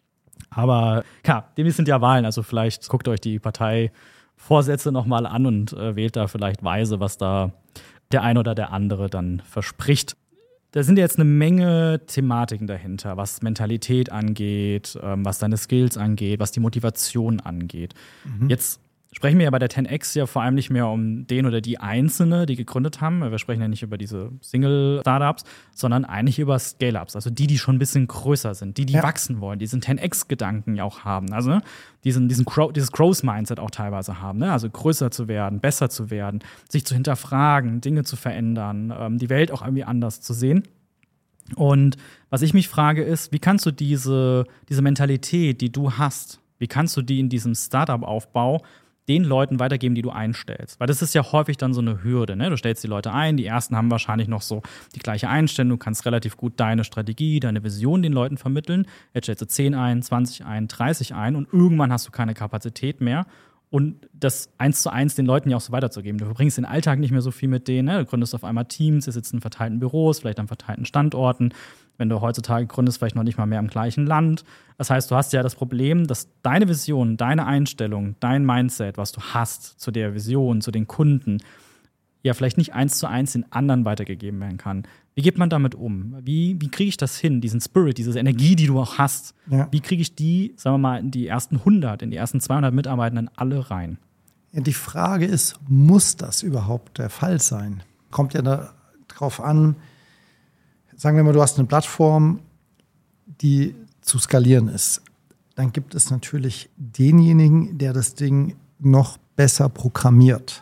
Aber klar, demnächst sind ja Wahlen, also vielleicht guckt euch die Parteivorsätze nochmal an und äh, wählt da vielleicht weise, was da der ein oder der andere dann verspricht. Da sind ja jetzt eine Menge Thematiken dahinter, was Mentalität angeht, ähm, was deine Skills angeht, was die Motivation angeht. Mhm. Jetzt sprechen wir ja bei der zehn X ja vor allem nicht mehr um den oder die Einzelne, die gegründet haben. Wir sprechen ja nicht über diese Single-Startups, sondern eigentlich über Scale-Ups. Also die, die schon ein bisschen größer sind, die, die ja. wachsen wollen, diesen zehn X-Gedanken ja auch haben. Also ne? diesen, diesen Grow- dieses Growth-Mindset auch teilweise haben. Ne? Also größer zu werden, besser zu werden, sich zu hinterfragen, Dinge zu verändern, ähm, die Welt auch irgendwie anders zu sehen. Und was ich mich frage ist, wie kannst du diese, diese Mentalität, die du hast, wie kannst du die in diesem Startup-Aufbau den Leuten weitergeben, die du einstellst? Weil das ist ja häufig dann so eine Hürde, ne? Du stellst die Leute ein, die ersten haben wahrscheinlich noch so die gleiche Einstellung, du kannst relativ gut deine Strategie, deine Vision den Leuten vermitteln. Jetzt stellst du zehn ein, zwanzig ein, dreißig ein und irgendwann hast du keine Kapazität mehr. Und das eins zu eins den Leuten ja auch so weiterzugeben. Du verbringst den Alltag nicht mehr so viel mit denen, ne? Du gründest auf einmal Teams, ihr sitzt in verteilten Büros, vielleicht an verteilten Standorten. Wenn du heutzutage gründest, vielleicht noch nicht mal mehr im gleichen Land. Das heißt, du hast ja das Problem, dass deine Vision, deine Einstellung, dein Mindset, was du hast zu der Vision, zu den Kunden, ja vielleicht nicht eins zu eins den anderen weitergegeben werden kann. Wie geht man damit um? Wie, wie kriege ich das hin, diesen Spirit, diese Energie, die du auch hast? Ja. Wie kriege ich die, sagen wir mal, in die ersten hundert, in die ersten zweihundert Mitarbeitenden alle rein? Ja, die Frage ist, muss das überhaupt der Fall sein? Kommt ja darauf an, sagen wir mal, du hast eine Plattform, die zu skalieren ist. Dann gibt es natürlich denjenigen, der das Ding noch besser programmiert.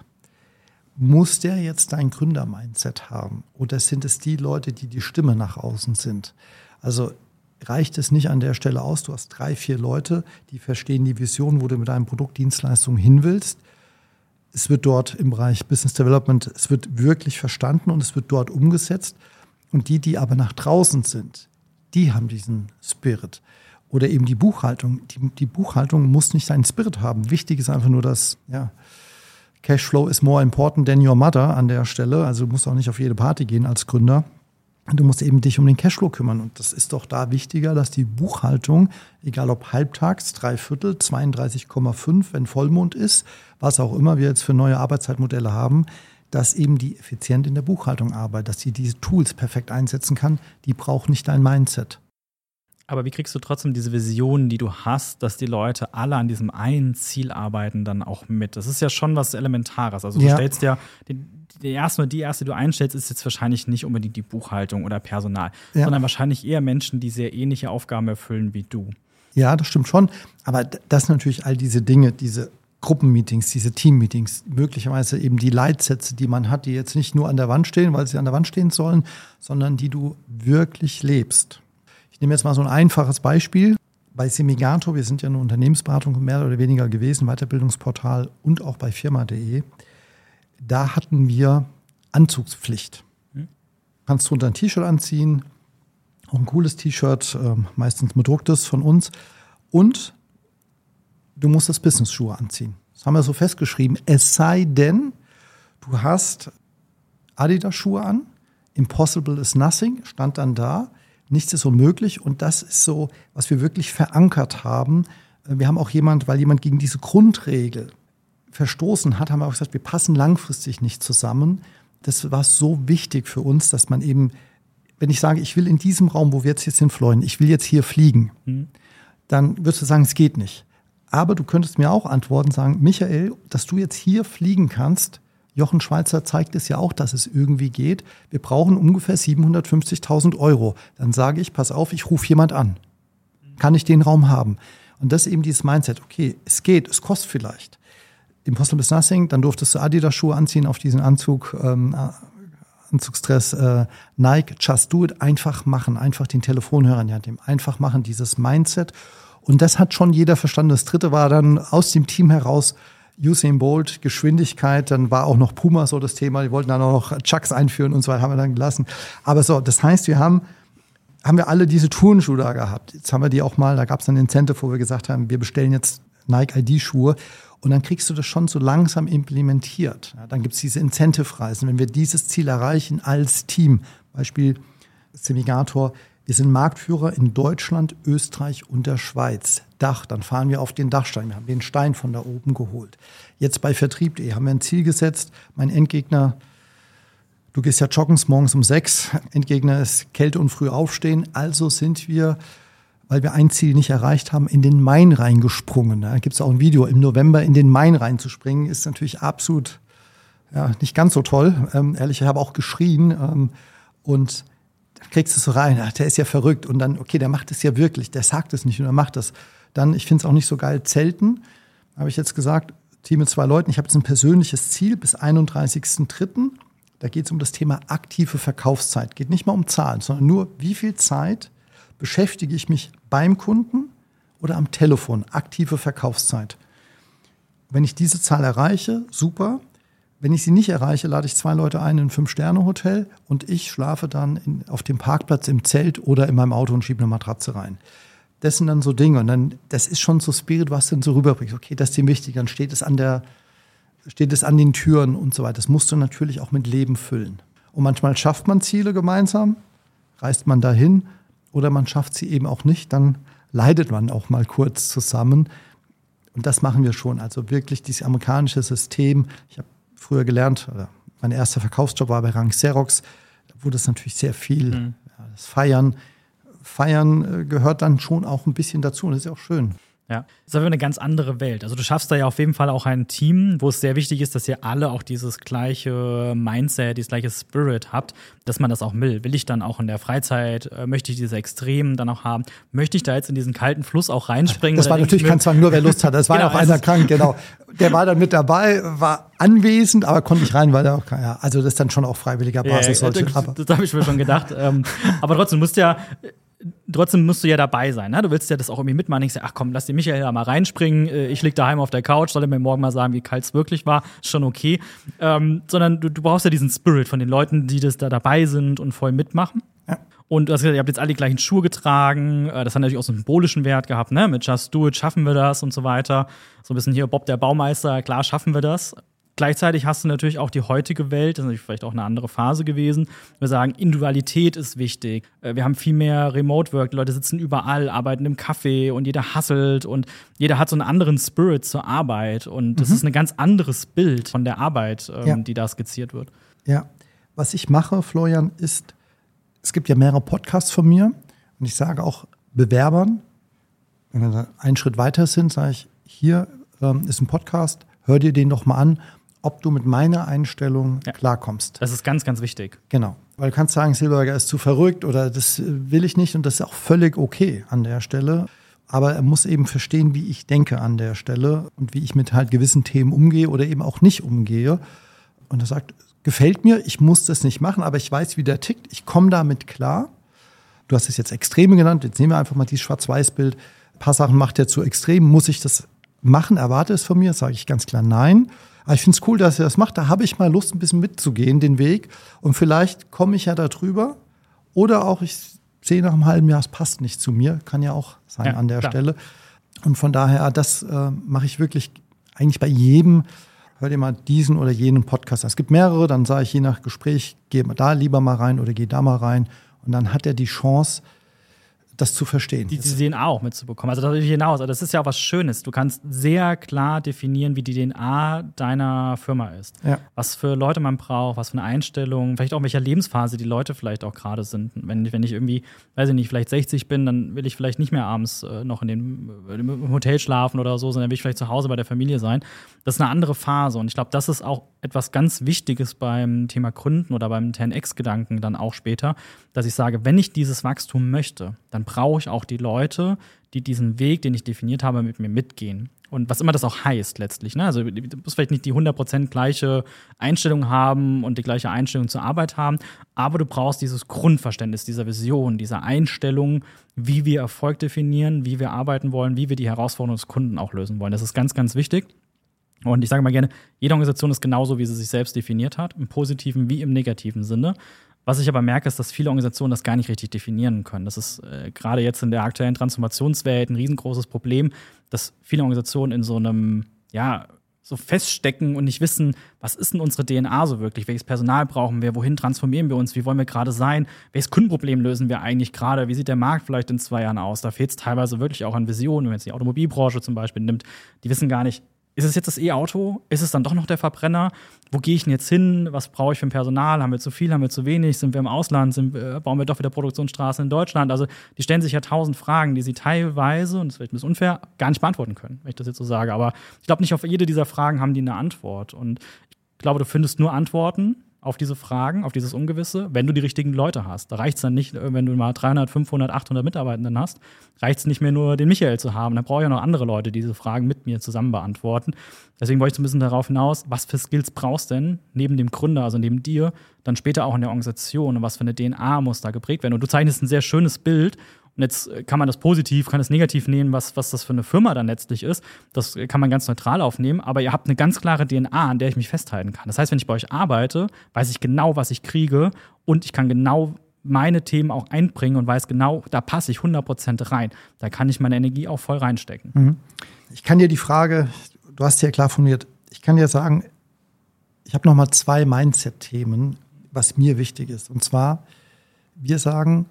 Muss der jetzt dein Gründer-Mindset haben? Oder sind es die Leute, die die Stimme nach außen sind? Also reicht es nicht an der Stelle aus, du hast drei, vier Leute, die verstehen die Vision, wo du mit deinem Produkt, Dienstleistung hin willst. Es wird dort im Bereich Business Development, es wird wirklich verstanden und es wird dort umgesetzt. Und die, die aber nach draußen sind, die haben diesen Spirit. Oder eben die Buchhaltung. Die, die Buchhaltung muss nicht seinen Spirit haben. Wichtig ist einfach nur, dass ja, Cashflow is more important than your mother an der Stelle. Also du musst auch nicht auf jede Party gehen als Gründer. Du musst eben dich um den Cashflow kümmern. Und das ist doch da wichtiger, dass die Buchhaltung, egal ob halbtags, dreiviertel, zweiunddreißig Komma fünf, wenn Vollmond ist, was auch immer wir jetzt für neue Arbeitszeitmodelle haben, dass eben die effizient in der Buchhaltung arbeitet, dass sie diese Tools perfekt einsetzen kann, die braucht nicht dein Mindset. Aber wie kriegst du trotzdem diese Vision, die du hast, dass die Leute alle an diesem einen Ziel arbeiten, dann auch mit? Das ist ja schon was Elementares. Also du ja. stellst ja, die, die erste oder die erste, die du einstellst, ist jetzt wahrscheinlich nicht unbedingt die Buchhaltung oder Personal, ja. sondern wahrscheinlich eher Menschen, die sehr ähnliche Aufgaben erfüllen wie du. Ja, das stimmt schon. Aber das natürlich all diese Dinge, diese Gruppenmeetings, diese Teammeetings, möglicherweise eben die Leitsätze, die man hat, die jetzt nicht nur an der Wand stehen, weil sie an der Wand stehen sollen, sondern die du wirklich lebst. Ich nehme jetzt mal so ein einfaches Beispiel. Bei Semigato, wir sind ja eine Unternehmensberatung mehr oder weniger gewesen, Weiterbildungsportal und auch bei firma punkt de, da hatten wir Anzugspflicht. Hm. Kannst du unter ein T-Shirt anziehen, auch ein cooles T-Shirt, meistens bedrucktes von uns, und du musst das Business-Schuhe anziehen. Das haben wir so festgeschrieben. Es sei denn, du hast Adidas-Schuhe an. Impossible is nothing, stand dann da. Nichts ist unmöglich. Und das ist so, was wir wirklich verankert haben. Wir haben auch jemand, weil jemand gegen diese Grundregel verstoßen hat, haben wir auch gesagt, wir passen langfristig nicht zusammen. Das war so wichtig für uns, dass man eben, wenn ich sage, ich will in diesem Raum, wo wir jetzt hier sind, Florian, ich will jetzt hier fliegen, mhm. dann würdest du sagen, es geht nicht. Aber du könntest mir auch antworten, sagen, Michael, dass du jetzt hier fliegen kannst, Jochen Schweizer zeigt es ja auch, dass es irgendwie geht. Wir brauchen ungefähr siebenhundertfünfzigtausend Euro. Dann sage ich, pass auf, ich rufe jemand an. Kann ich den Raum haben? Und das ist eben dieses Mindset. Okay, es geht, es kostet vielleicht. Impossible is nothing, dann durftest du Adidas-Schuhe anziehen, auf diesen Anzug ähm, Anzugsdress, äh, Nike, just do it, einfach machen, einfach den Telefonhörer in die Hand nehmen, einfach machen, dieses Mindset. Und das hat schon jeder verstanden. Das dritte war dann aus dem Team heraus Usain Bolt, Geschwindigkeit, dann war auch noch Puma so das Thema, die wollten dann auch noch Chucks einführen und so weiter, haben wir dann gelassen. Aber so, das heißt, wir haben, haben wir alle diese Turnschuhe da gehabt. Jetzt haben wir die auch mal, da gab es dann ein Incentive, wo wir gesagt haben, wir bestellen jetzt Nike I D-Schuhe. Und dann kriegst du das schon so langsam implementiert. Ja, dann gibt es diese Incentive-Reisen. Wenn wir dieses Ziel erreichen als Team, Beispiel Semigator, wir sind Marktführer in Deutschland, Österreich und der Schweiz. Dach, dann fahren wir auf den Dachstein. Wir haben den Stein von da oben geholt. Jetzt bei Vertrieb punkt de haben wir ein Ziel gesetzt. Mein Endgegner, du gehst ja joggen morgens um sechs. Endgegner ist Kälte und früh aufstehen. Also sind wir, weil wir ein Ziel nicht erreicht haben, in den Main reingesprungen. Da gibt es auch ein Video, im November in den Main reinzuspringen, ist natürlich absolut ja, nicht ganz so toll. Ähm, ehrlich, ich habe auch geschrien. Ähm, und dann kriegst du es so rein, ach, der ist ja verrückt. Und dann, okay, der macht es ja wirklich, der sagt es nicht und er macht das. Dann, ich finde es auch nicht so geil, Zelten. Habe ich jetzt gesagt, Team mit zwei Leuten, ich habe jetzt ein persönliches Ziel bis einunddreißigsten dritten Da geht es um das Thema aktive Verkaufszeit. Geht nicht mal um Zahlen, sondern nur, wie viel Zeit beschäftige ich mich beim Kunden oder am Telefon, aktive Verkaufszeit. Wenn ich diese Zahl erreiche, super. Wenn ich sie nicht erreiche, lade ich zwei Leute ein in ein Fünf-Sterne-Hotel und ich schlafe dann in, auf dem Parkplatz im Zelt oder in meinem Auto und schiebe eine Matratze rein. Das sind dann so Dinge und dann, das ist schon so Spirit, was du dann so rüberbringst. Okay, das ist dir wichtig, dann steht es an der, steht es an den Türen und so weiter. Das musst du natürlich auch mit Leben füllen. Und manchmal schafft man Ziele gemeinsam, reist man dahin oder man schafft sie eben auch nicht, dann leidet man auch mal kurz zusammen. Und das machen wir schon. Also wirklich dieses amerikanische System. Ich habe früher gelernt, oder mein erster Verkaufsjob war bei Rang Xerox, da wurde es natürlich sehr viel, mhm. ja, das Feiern. Feiern gehört dann schon auch ein bisschen dazu und das ist ja auch schön. Ja, das ist aber eine ganz andere Welt. Also du schaffst da ja auf jeden Fall auch ein Team, wo es sehr wichtig ist, dass ihr alle auch dieses gleiche Mindset, dieses gleiche Spirit habt, dass man das auch will. Will ich dann auch in der Freizeit, äh, möchte ich diese Extremen dann auch haben? Möchte ich da jetzt in diesen kalten Fluss auch reinspringen? Das war natürlich kein Zwang, nur wer Lust hat. Das war ja auch einer krank, genau. Der war dann mit dabei, war anwesend, aber konnte nicht rein, weil er auch, ja, also das ist dann schon auf freiwilliger Basis. Ja, solche, das das habe ich mir schon gedacht. ähm, aber trotzdem, du musst ja Trotzdem musst du ja dabei sein, ne? Du willst ja das auch irgendwie mitmachen. Ich sag, ach komm, lass den Michael da mal reinspringen. Ich lieg daheim auf der Couch, soll er mir morgen mal sagen, wie kalt es wirklich war. Ist schon okay. Ähm, sondern du, du brauchst ja diesen Spirit von den Leuten, die das da dabei sind und voll mitmachen. Ja. Und du hast gesagt, ihr habt jetzt alle die gleichen Schuhe getragen. Das hat natürlich auch so einen symbolischen Wert gehabt, ne? Mit Just Do It, schaffen wir das und so weiter. So ein bisschen hier Bob der Baumeister, klar schaffen wir das. Gleichzeitig hast du natürlich auch die heutige Welt, das ist natürlich vielleicht auch eine andere Phase gewesen. Wir sagen, Individualität ist wichtig. Wir haben viel mehr Remote Work, die Leute sitzen überall, arbeiten im Café und jeder hustelt und jeder hat so einen anderen Spirit zur Arbeit. Und das mhm. ist ein ganz anderes Bild von der Arbeit, ähm, ja. die da skizziert wird. Ja, was ich mache, Florian, ist, es gibt ja mehrere Podcasts von mir und ich sage auch Bewerbern, wenn wir einen Schritt weiter sind, sage ich, hier ähm, ist ein Podcast, hör dir den doch mal an, ob du mit meiner Einstellung ja. klarkommst. Das ist ganz, ganz wichtig. Genau. Weil du kannst sagen, Silberberger ist zu verrückt oder das will ich nicht und das ist auch völlig okay an der Stelle. Aber er muss eben verstehen, wie ich denke an der Stelle und wie ich mit halt gewissen Themen umgehe oder eben auch nicht umgehe. Und er sagt, gefällt mir, ich muss das nicht machen, aber ich weiß, wie der tickt, ich komme damit klar. Du hast es jetzt Extreme genannt, jetzt nehmen wir einfach mal dieses Schwarz-Weiß-Bild. Ein paar Sachen macht er zu extrem, muss ich das machen, erwarte es von mir, sage ich ganz klar nein. Aber ich finde es cool, dass er das macht. Da habe ich mal Lust, ein bisschen mitzugehen, den Weg. Und vielleicht komme ich ja da drüber. Oder auch, ich sehe nach einem halben Jahr, es passt nicht zu mir. Kann ja auch sein ja, an der klar. Stelle. Und von daher, das äh, mache ich wirklich eigentlich bei jedem. Hör dir mal diesen oder jenen Podcast an. Es gibt mehrere, dann sage ich je nach Gespräch, geh da lieber mal rein oder geh da mal rein. Und dann hat er die Chance, das zu verstehen. Die, die D N A auch mitzubekommen. Also darüber hinaus. Also das ist ja auch was Schönes. Du kannst sehr klar definieren, wie die D N A deiner Firma ist. Ja. Was für Leute man braucht, was für eine Einstellung, vielleicht auch in welcher Lebensphase die Leute vielleicht auch gerade sind. Wenn, wenn ich irgendwie, weiß ich nicht, vielleicht sechzig bin, dann will ich vielleicht nicht mehr abends äh, noch in dem, im Hotel schlafen oder so, sondern will ich vielleicht zu Hause bei der Familie sein. Das ist eine andere Phase. Und ich glaube, das ist auch etwas ganz Wichtiges beim Thema Gründen oder beim zehn X-Gedanken dann auch später, dass ich sage, wenn ich dieses Wachstum möchte, dann brauche ich auch die Leute, die diesen Weg, den ich definiert habe, mit mir mitgehen. Und was immer das auch heißt letztlich. Ne? Also du musst vielleicht nicht die hundert Prozent gleiche Einstellung haben und die gleiche Einstellung zur Arbeit haben, aber du brauchst dieses Grundverständnis dieser Vision, dieser Einstellung, wie wir Erfolg definieren, wie wir arbeiten wollen, wie wir die Herausforderungen des Kunden auch lösen wollen. Das ist ganz, ganz wichtig. Und ich sage mal gerne, jede Organisation ist genauso, wie sie sich selbst definiert hat, im positiven wie im negativen Sinne. Was ich aber merke, ist, dass viele Organisationen das gar nicht richtig definieren können. Das ist äh, gerade jetzt in der aktuellen Transformationswelt ein riesengroßes Problem, dass viele Organisationen in so einem, ja, so feststecken und nicht wissen, was ist denn unsere D N A so wirklich? Welches Personal brauchen wir? Wohin transformieren wir uns? Wie wollen wir gerade sein? Welches Kundenproblem lösen wir eigentlich gerade? Wie sieht der Markt vielleicht in zwei Jahren aus? Da fehlt es teilweise wirklich auch an Visionen. Wenn man jetzt die Automobilbranche zum Beispiel nimmt, die wissen gar nicht, ist es jetzt das E-Auto? Ist es dann doch noch der Verbrenner? Wo gehe ich denn jetzt hin? Was brauche ich für ein Personal? Haben wir zu viel? Haben wir zu wenig? Sind wir im Ausland? Sind, äh, bauen wir doch wieder Produktionsstraßen in Deutschland? Also die stellen sich ja tausend Fragen, die sie teilweise, und das ist vielleicht ein bisschen unfair, gar nicht beantworten können, wenn ich das jetzt so sage. Aber ich glaube, nicht auf jede dieser Fragen haben die eine Antwort. Und ich glaube, du findest nur Antworten auf diese Fragen, auf dieses Ungewisse, wenn du die richtigen Leute hast. Da reicht es dann nicht, wenn du mal dreihundert, fünfhundert, achthundert Mitarbeitenden hast, reicht es nicht mehr nur, den Michael zu haben. Dann brauche ich ja noch andere Leute, die diese Fragen mit mir zusammen beantworten. Deswegen wollte ich so ein bisschen darauf hinaus, was für Skills brauchst du denn neben dem Gründer, also neben dir, dann später auch in der Organisation und was für eine D N A muss da geprägt werden. Und du zeichnest ein sehr schönes Bild. Und jetzt kann man das positiv, kann das negativ nehmen, was, was das für eine Firma dann letztlich ist. Das kann man ganz neutral aufnehmen. Aber ihr habt eine ganz klare D N A, an der ich mich festhalten kann. Das heißt, wenn ich bei euch arbeite, weiß ich genau, was ich kriege. Und ich kann genau meine Themen auch einbringen und weiß genau, da passe ich hundert Prozent rein. Da kann ich meine Energie auch voll reinstecken. Mhm. Ich kann dir die Frage, du hast sie ja klar formuliert, ich kann dir sagen, ich habe noch mal zwei Mindset-Themen, was mir wichtig ist. Und zwar, wir sagen,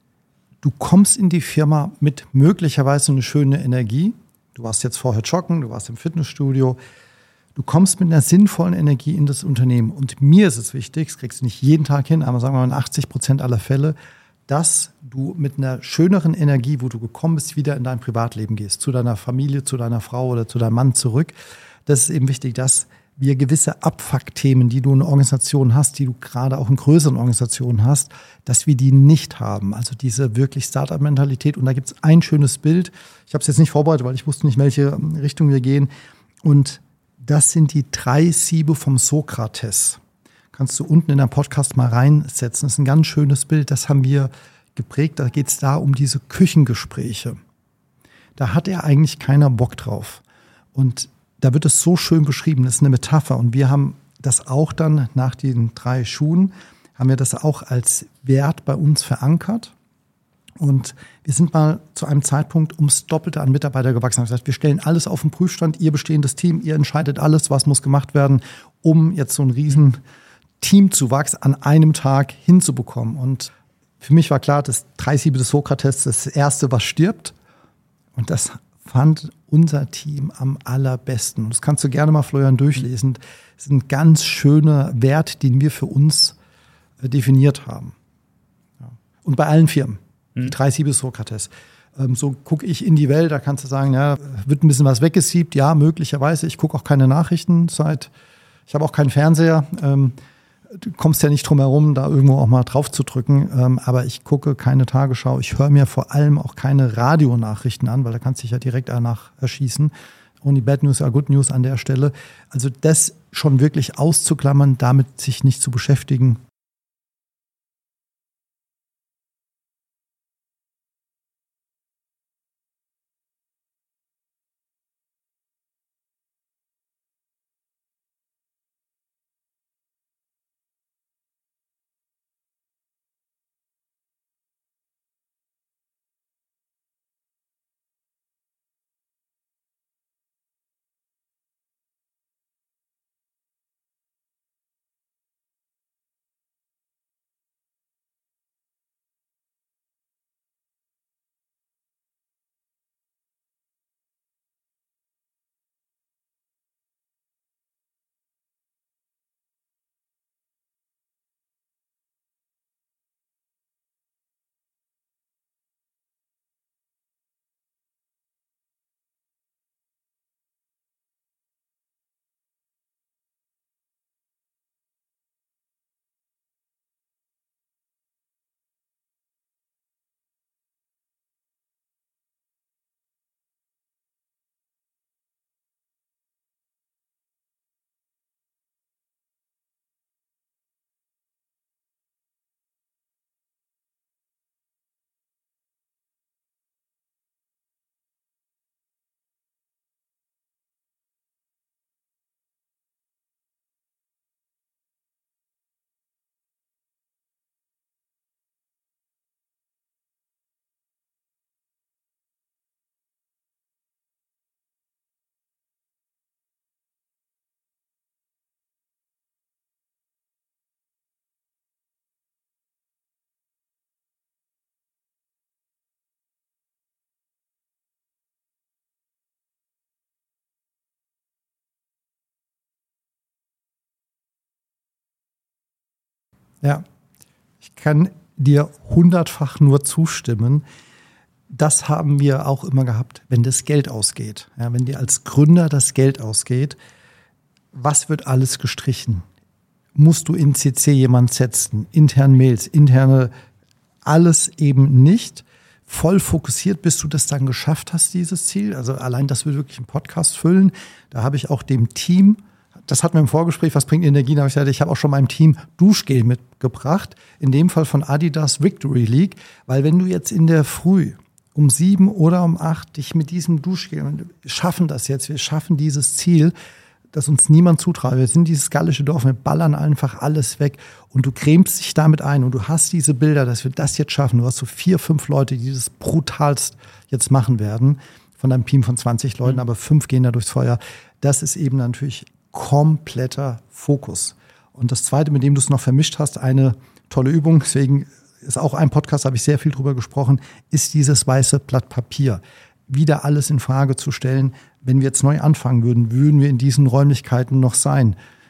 du kommst in die Firma mit möglicherweise eine schöne Energie. Du warst jetzt vorher joggen, du warst im Fitnessstudio. Du kommst mit einer sinnvollen Energie in das Unternehmen. Und mir ist es wichtig, das kriegst du nicht jeden Tag hin, aber sagen wir mal in achtzig Prozent aller Fälle, dass du mit einer schöneren Energie, wo du gekommen bist, wieder in dein Privatleben gehst. Zu deiner Familie, zu deiner Frau oder zu deinem Mann zurück. Das ist eben wichtig, dass wir gewisse Abfuck-Themen, die du in Organisationen hast, die du gerade auch in größeren Organisationen hast, dass wir die nicht haben. Also diese wirklich Startup-Mentalität. Und da gibt es ein schönes Bild. Ich habe es jetzt nicht vorbereitet, weil ich wusste nicht, welche Richtung wir gehen. Und das sind die drei Siebe vom Sokrates. Kannst du unten in deinem Podcast mal reinsetzen. Das ist ein ganz schönes Bild. Das haben wir geprägt. Da geht es da um diese Küchengespräche. Da hat er eigentlich keiner Bock drauf. Und da wird es so schön beschrieben, das ist eine Metapher. Und wir haben das auch dann nach den drei Schuhen, haben wir das auch als Wert bei uns verankert. Und wir sind mal zu einem Zeitpunkt ums Doppelte an Mitarbeiter gewachsen. Wir haben gesagt, wir stellen alles auf den Prüfstand, ihr bestehendes Team, ihr entscheidet alles, was muss gemacht werden, um jetzt so einen riesen Teamzuwachs an einem Tag hinzubekommen. Und für mich war klar, das Drei-Siebe des Sokrates, das Erste, was stirbt. Und das fand unser Team am allerbesten. Das kannst du gerne mal, Florian, durchlesen. Das ist ein ganz schöner Wert, den wir für uns definiert haben. Ja. Und bei allen Firmen. Mhm. Die drei Siebe des Sokrates. Ähm, so gucke ich in die Welt, da kannst du sagen, ja, wird ein bisschen was weggesiebt. Ja, möglicherweise. Ich gucke auch keine Nachrichten seit, ich habe auch keinen Fernseher. Ähm, du kommst ja nicht drum herum, da irgendwo auch mal drauf zu drücken. Ähm, aber ich gucke keine Tagesschau. Ich höre mir vor allem auch keine Radionachrichten an, weil da kannst du dich ja direkt danach erschießen. Only bad news are good news an der Stelle. Also das schon wirklich auszuklammern, damit sich nicht zu beschäftigen, Ja, ich kann dir hundertfach nur zustimmen. Das haben wir auch immer gehabt, wenn das Geld ausgeht. Ja, wenn dir als Gründer das Geld ausgeht, was wird alles gestrichen? Musst du in C C jemand setzen? Interne Mails, interne, alles eben nicht. Voll fokussiert, bis du das dann geschafft hast, dieses Ziel. Also allein, das will wirklich einen Podcast füllen. Da habe ich auch dem Team, das hatten wir im Vorgespräch, was bringt Energie? Da habe ich gesagt, ich habe auch schon meinem Team Duschgel mitgebracht. In dem Fall von Adidas Victory League. Weil wenn du jetzt in der Früh um sieben oder um acht dich mit diesem Duschgel, wir schaffen das jetzt, wir schaffen dieses Ziel, das uns niemand zutraut. Wir sind dieses gallische Dorf, wir ballern einfach alles weg und du cremst dich damit ein und du hast diese Bilder, dass wir das jetzt schaffen. Du hast so vier, fünf Leute, die das brutalst jetzt machen werden, von einem Team von zwanzig Leuten, mhm. aber fünf gehen da durchs Feuer. Das ist eben natürlich kompletter Fokus. Und das Zweite, mit dem du es noch vermischt hast, eine tolle Übung, deswegen ist auch ein Podcast, habe ich sehr viel drüber gesprochen, ist dieses weiße Blatt Papier. Wieder alles in Frage zu stellen. Wenn wir jetzt neu anfangen würden, würden wir in diesen Räumlichkeiten noch sein?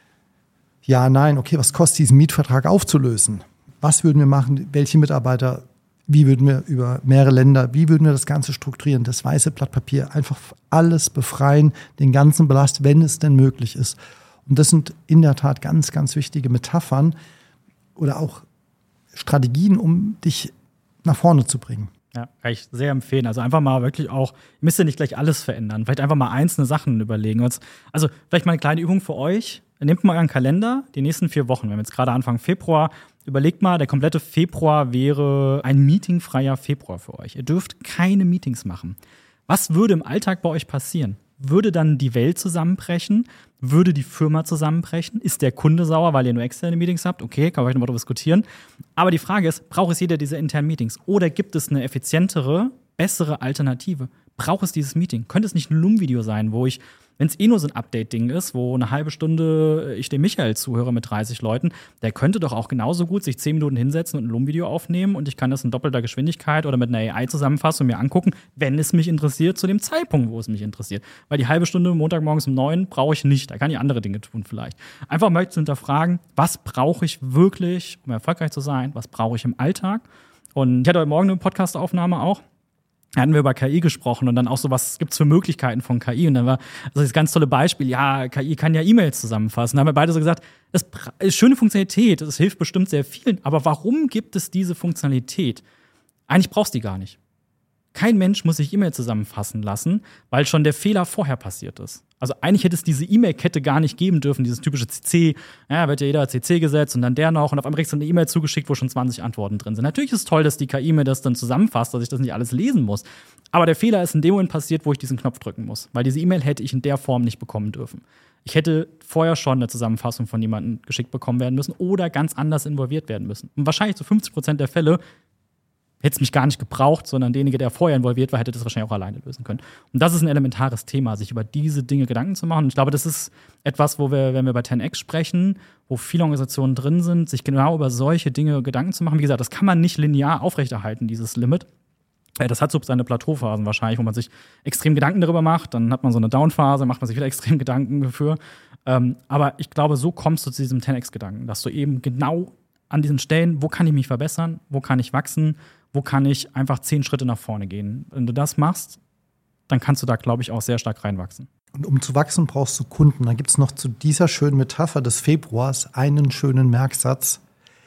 Ja, nein, okay, was kostet diesen Mietvertrag aufzulösen? Was würden wir machen? Welche Mitarbeiter? Wie würden wir über mehrere Länder, wie würden wir das Ganze strukturieren? Das weiße Blatt Papier, einfach alles befreien, den ganzen Ballast, wenn es denn möglich ist. Und das sind in der Tat ganz, ganz wichtige Metaphern oder auch Strategien, um dich nach vorne zu bringen. Ja, kann ich sehr empfehlen. Also einfach mal wirklich auch, ihr müsst ja nicht gleich alles verändern. Vielleicht einfach mal einzelne Sachen überlegen. Also vielleicht mal eine kleine Übung für euch. Nehmt mal euren Kalender, die nächsten vier Wochen. Wir haben jetzt gerade Anfang Februar. Überlegt mal, der komplette Februar wäre ein meetingfreier Februar für euch. Ihr dürft keine Meetings machen. Was würde im Alltag bei euch passieren? Würde dann die Welt zusammenbrechen? Würde die Firma zusammenbrechen? Ist der Kunde sauer, weil ihr nur externe Meetings habt? Okay, kann man vielleicht nochmal darüber diskutieren. Aber die Frage ist, braucht es jeder diese internen Meetings? Oder gibt es eine effizientere, bessere Alternative? Braucht es dieses Meeting? Könnte es nicht ein Loom-Video sein, wo ich, wenn es eh nur so ein Update-Ding ist, wo eine halbe Stunde ich dem Michael zuhöre mit dreißig Leuten, der könnte doch auch genauso gut sich zehn Minuten hinsetzen und ein Loom-Video aufnehmen und ich kann das in doppelter Geschwindigkeit oder mit einer A I zusammenfassen und mir angucken, wenn es mich interessiert, zu dem Zeitpunkt, wo es mich interessiert. Weil die halbe Stunde Montagmorgens um neun brauche ich nicht, da kann ich andere Dinge tun vielleicht. Einfach mal zu hinterfragen, was brauche ich wirklich, um erfolgreich zu sein, was brauche ich im Alltag? Und ich hatte heute Morgen eine Podcast-Aufnahme auch. Da hatten wir über K I gesprochen und dann auch so, was gibt's für Möglichkeiten von K I? Und dann war also das ganz tolle Beispiel, ja, K I kann ja E-Mails zusammenfassen. Da haben wir beide so gesagt, das ist schöne Funktionalität, das hilft bestimmt sehr vielen, aber warum gibt es diese Funktionalität? Eigentlich brauchst du die gar nicht. Kein Mensch muss sich E-Mail zusammenfassen lassen, weil schon der Fehler vorher passiert ist. Also eigentlich hätte es diese E-Mail-Kette gar nicht geben dürfen, dieses typische C C. Ja, wird ja jeder C C gesetzt und dann der noch und auf einmal kriegst du eine E-Mail zugeschickt, wo schon zwanzig Antworten drin sind. Natürlich ist es toll, dass die K I mir das dann zusammenfasst, dass ich das nicht alles lesen muss. Aber der Fehler ist in dem Moment passiert, wo ich diesen Knopf drücken muss. Weil diese E-Mail hätte ich in der Form nicht bekommen dürfen. Ich hätte vorher schon eine Zusammenfassung von jemandem geschickt bekommen werden müssen oder ganz anders involviert werden müssen. Und wahrscheinlich zu fünfzig Prozent der Fälle hätte es mich gar nicht gebraucht, sondern derjenige, der vorher involviert war, hätte das wahrscheinlich auch alleine lösen können. Und das ist ein elementares Thema, sich über diese Dinge Gedanken zu machen. Und ich glaube, das ist etwas, wo wir, wenn wir bei zehn X sprechen, wo viele Organisationen drin sind, sich genau über solche Dinge Gedanken zu machen. Wie gesagt, das kann man nicht linear aufrechterhalten, dieses Limit. Das hat so seine Plateauphasen wahrscheinlich, wo man sich extrem Gedanken darüber macht. Dann hat man so eine Downphase, macht man sich wieder extrem Gedanken dafür. Aber ich glaube, so kommst du zu diesem zehn X-Gedanken, dass du eben genau an diesen Stellen, wo kann ich mich verbessern, wo kann ich wachsen, wo kann ich einfach zehn Schritte nach vorne gehen. Wenn du das machst, dann kannst du da, glaube ich, auch sehr stark reinwachsen. Und um zu wachsen, brauchst du Kunden. Da gibt es noch zu dieser schönen Metapher des Februars einen schönen Merksatz.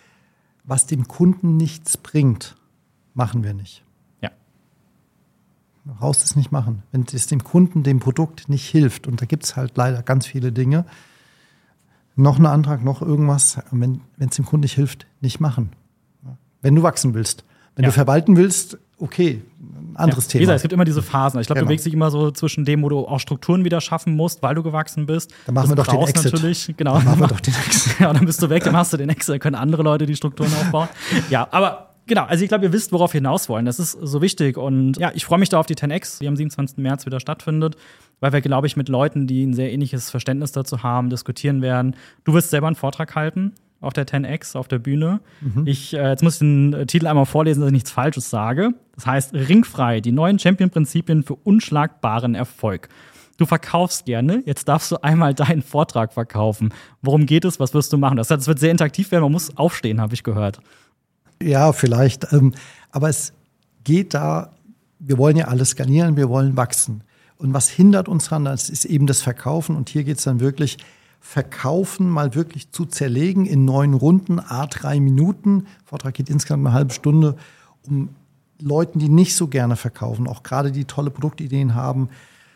Was dem Kunden nichts bringt, machen wir nicht. Ja. Du brauchst es nicht machen. Wenn es dem Kunden, dem Produkt nicht hilft, und da gibt es halt leider ganz viele Dinge, noch ein Antrag, noch irgendwas, wenn es dem Kunden nicht hilft, nicht machen. Wenn du wachsen willst. Wenn ja. du verwalten willst, okay, ein anderes ja. Thema. Wie gesagt, es gibt immer diese Phasen. Ich glaube, genau. du bewegst dich immer so zwischen dem, wo du auch Strukturen wieder schaffen musst, weil du gewachsen bist. Dann machen das wir doch den Exit. Natürlich. Genau. Dann machen wir doch den Exit. Ja, dann bist du weg, dann hast du den Exit, dann können andere Leute die Strukturen aufbauen. Ja, aber genau, also ich glaube, ihr wisst, worauf wir hinaus wollen. Das ist so wichtig. Und ja, ich freue mich da auf die zehn X, die am siebenundzwanzigsten März wieder stattfindet, weil wir, glaube ich, mit Leuten, die ein sehr ähnliches Verständnis dazu haben, diskutieren werden. Du wirst selber einen Vortrag halten auf der zehn X, auf der Bühne. Mhm. Ich, äh, jetzt muss ich den Titel einmal vorlesen, dass ich nichts Falsches sage. Das heißt, Ringfrei, die neuen Champion-Prinzipien für unschlagbaren Erfolg. Du verkaufst gerne, jetzt darfst du einmal deinen Vortrag verkaufen. Worum geht es, was wirst du machen? Das heißt, es wird sehr interaktiv werden, man muss aufstehen, habe ich gehört. Ja, vielleicht. Ähm, aber es geht da, wir wollen ja alles skalieren, wir wollen wachsen. Und was hindert uns daran, das ist eben das Verkaufen. Und hier geht es dann wirklich, Verkaufen mal wirklich zu zerlegen in neun Runden, a drei Minuten. Vortrag geht insgesamt eine halbe Stunde, um Leuten, die nicht so gerne verkaufen, auch gerade die tolle Produktideen haben,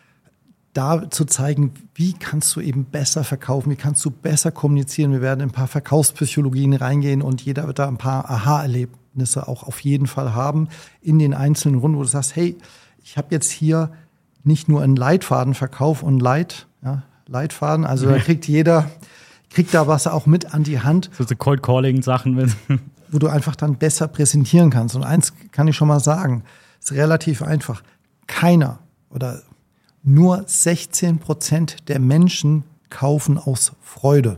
da zu zeigen, wie kannst du eben besser verkaufen, wie kannst du besser kommunizieren. Wir werden in ein paar Verkaufspsychologien reingehen und jeder wird da ein paar Aha-Erlebnisse auch auf jeden Fall haben in den einzelnen Runden, wo du sagst, hey, ich habe jetzt hier nicht nur einen Leitfadenverkauf und Leit, ja, Leitfaden, also da kriegt jeder, kriegt da was auch mit an die Hand. So, so Cold-Calling-Sachen mit. Wo du einfach dann besser präsentieren kannst. Und eins kann ich schon mal sagen, ist relativ einfach. Keiner oder nur sechzehn Prozent der Menschen kaufen aus Freude.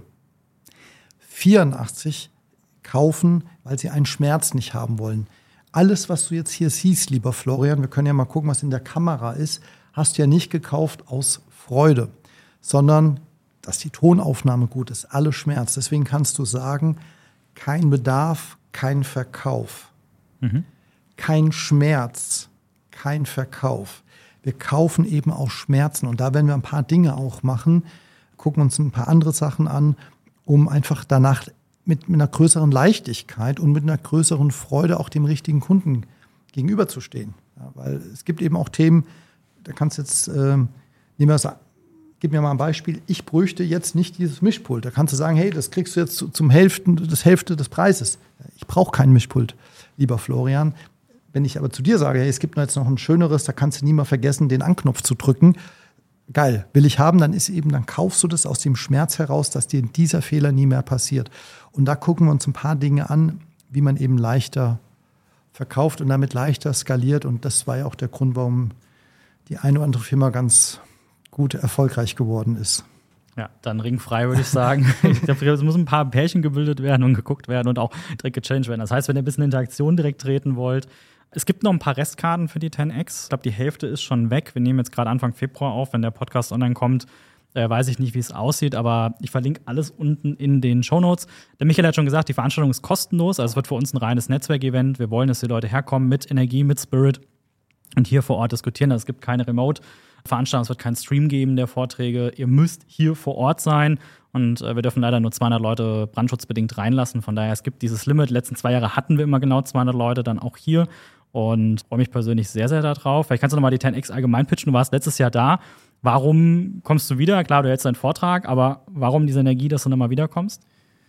vierundachtzig kaufen, weil sie einen Schmerz nicht haben wollen. Alles, was du jetzt hier siehst, lieber Florian, wir können ja mal gucken, was in der Kamera ist, hast du ja nicht gekauft aus Freude, sondern dass die Tonaufnahme gut ist, alle Schmerz. Deswegen kannst du sagen, kein Bedarf, kein Verkauf. Mhm. Kein Schmerz, kein Verkauf. Wir kaufen eben auch Schmerzen. Und da werden wir ein paar Dinge auch machen, gucken uns ein paar andere Sachen an, um einfach danach mit, mit einer größeren Leichtigkeit und mit einer größeren Freude auch dem richtigen Kunden gegenüberzustehen. Ja, weil es gibt eben auch Themen, da kannst du jetzt, äh, nehmen wir das, gib mir mal ein Beispiel, ich bräuchte jetzt nicht dieses Mischpult. Da kannst du sagen, hey, das kriegst du jetzt zum Hälften, das Hälfte des Preises. Ich brauche kein Mischpult, lieber Florian. Wenn ich aber zu dir sage, hey, es gibt jetzt noch ein schöneres, da kannst du nie mal vergessen, den Anknopf zu drücken. Geil, will ich haben, dann ist eben, dann kaufst du das aus dem Schmerz heraus, dass dir dieser Fehler nie mehr passiert. Und da gucken wir uns ein paar Dinge an, wie man eben leichter verkauft und damit leichter skaliert. Und das war ja auch der Grund, warum die eine oder andere Firma ganz gut erfolgreich geworden ist. Ja, dann ringfrei, würde ich sagen. Ich glaube, es müssen ein paar Pärchen gebildet werden und geguckt werden und auch direkt gechanged werden. Das heißt, wenn ihr ein bisschen Interaktion direkt treten wollt, es gibt noch ein paar Restkarten für die zehn X. Ich glaube, die Hälfte ist schon weg. Wir nehmen jetzt gerade Anfang Februar auf. Wenn der Podcast online kommt, äh, weiß ich nicht, wie es aussieht. Aber ich verlinke alles unten in den Shownotes. Der Michael hat schon gesagt, die Veranstaltung ist kostenlos. Also es wird für uns ein reines Netzwerkevent. Wir wollen, dass die Leute herkommen mit Energie, mit Spirit und hier vor Ort diskutieren. Also es gibt keine Remote-Veranstaltung, es wird keinen Stream geben der Vorträge. Ihr müsst hier vor Ort sein. Und äh, wir dürfen leider nur zweihundert Leute brandschutzbedingt reinlassen. Von daher, es gibt dieses Limit. Die letzten zwei Jahre hatten wir immer genau zweihundert Leute, dann auch hier. Und freue mich persönlich sehr, sehr darauf. Vielleicht kannst du nochmal die zehn X allgemein pitchen. Du warst letztes Jahr da. Warum kommst du wieder? Klar, du hältst deinen Vortrag, aber warum diese Energie, dass du nochmal wiederkommst?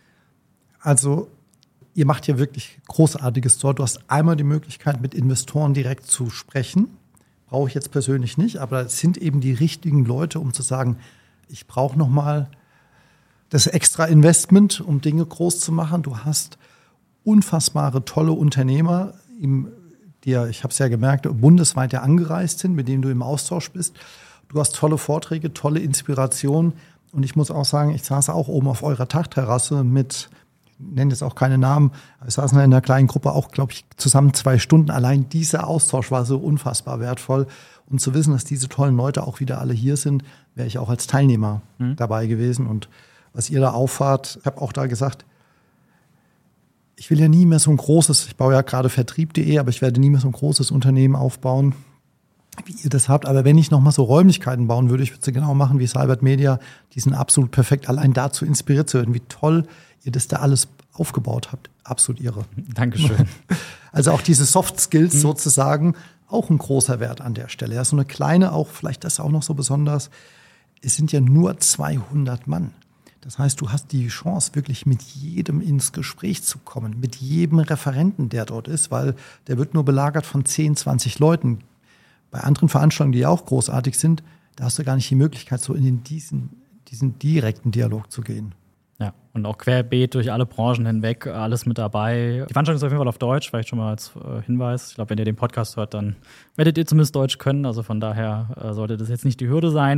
Also, ihr macht hier wirklich Großartiges dort. Du hast einmal die Möglichkeit, mit Investoren direkt zu sprechen. Brauche ich jetzt persönlich nicht, aber es sind eben die richtigen Leute, um zu sagen, ich brauche nochmal das extra Investment, um Dinge groß zu machen. Du hast unfassbare, tolle Unternehmer, im, die, ich habe es ja gemerkt, bundesweit ja angereist sind, mit denen du im Austausch bist. Du hast tolle Vorträge, tolle Inspiration. Und ich muss auch sagen, ich saß auch oben auf eurer Dachterrasse mit, ich nenne jetzt auch keine Namen, wir saßen in einer kleinen Gruppe auch, glaube ich, zusammen zwei Stunden. Allein dieser Austausch war so unfassbar wertvoll. Und zu wissen, dass diese tollen Leute auch wieder alle hier sind, wäre ich auch als Teilnehmer mhm. dabei gewesen. Und was ihr da auffahrt, ich habe auch da gesagt, ich will ja nie mehr so ein großes, ich baue ja gerade Vertrieb punkt de, aber ich werde nie mehr so ein großes Unternehmen aufbauen, wie ihr das habt. Aber wenn ich nochmal so Räumlichkeiten bauen würde, ich würde sie genau machen wie Cybert Media, die sind absolut perfekt, allein dazu inspiriert zu werden, wie toll ihr das da alles aufgebaut habt. Absolut irre. Dankeschön. Also auch diese Soft Skills mhm. sozusagen, auch ein großer Wert an der Stelle. Ja, so eine kleine, auch vielleicht das auch noch so besonders, es sind ja nur zweihundert Mann. Das heißt, du hast die Chance, wirklich mit jedem ins Gespräch zu kommen, mit jedem Referenten, der dort ist, weil der wird nur belagert von zehn, zwanzig Leuten. Bei anderen Veranstaltungen, die auch großartig sind, da hast du gar nicht die Möglichkeit, so in diesen, diesen direkten Dialog zu gehen. Ja, und auch querbeet durch alle Branchen hinweg, alles mit dabei. Die Veranstaltung ist auf jeden Fall auf Deutsch, vielleicht schon mal als äh, Hinweis. Ich glaube, wenn ihr den Podcast hört, dann werdet ihr zumindest Deutsch können. Also von daher äh, sollte das jetzt nicht die Hürde sein.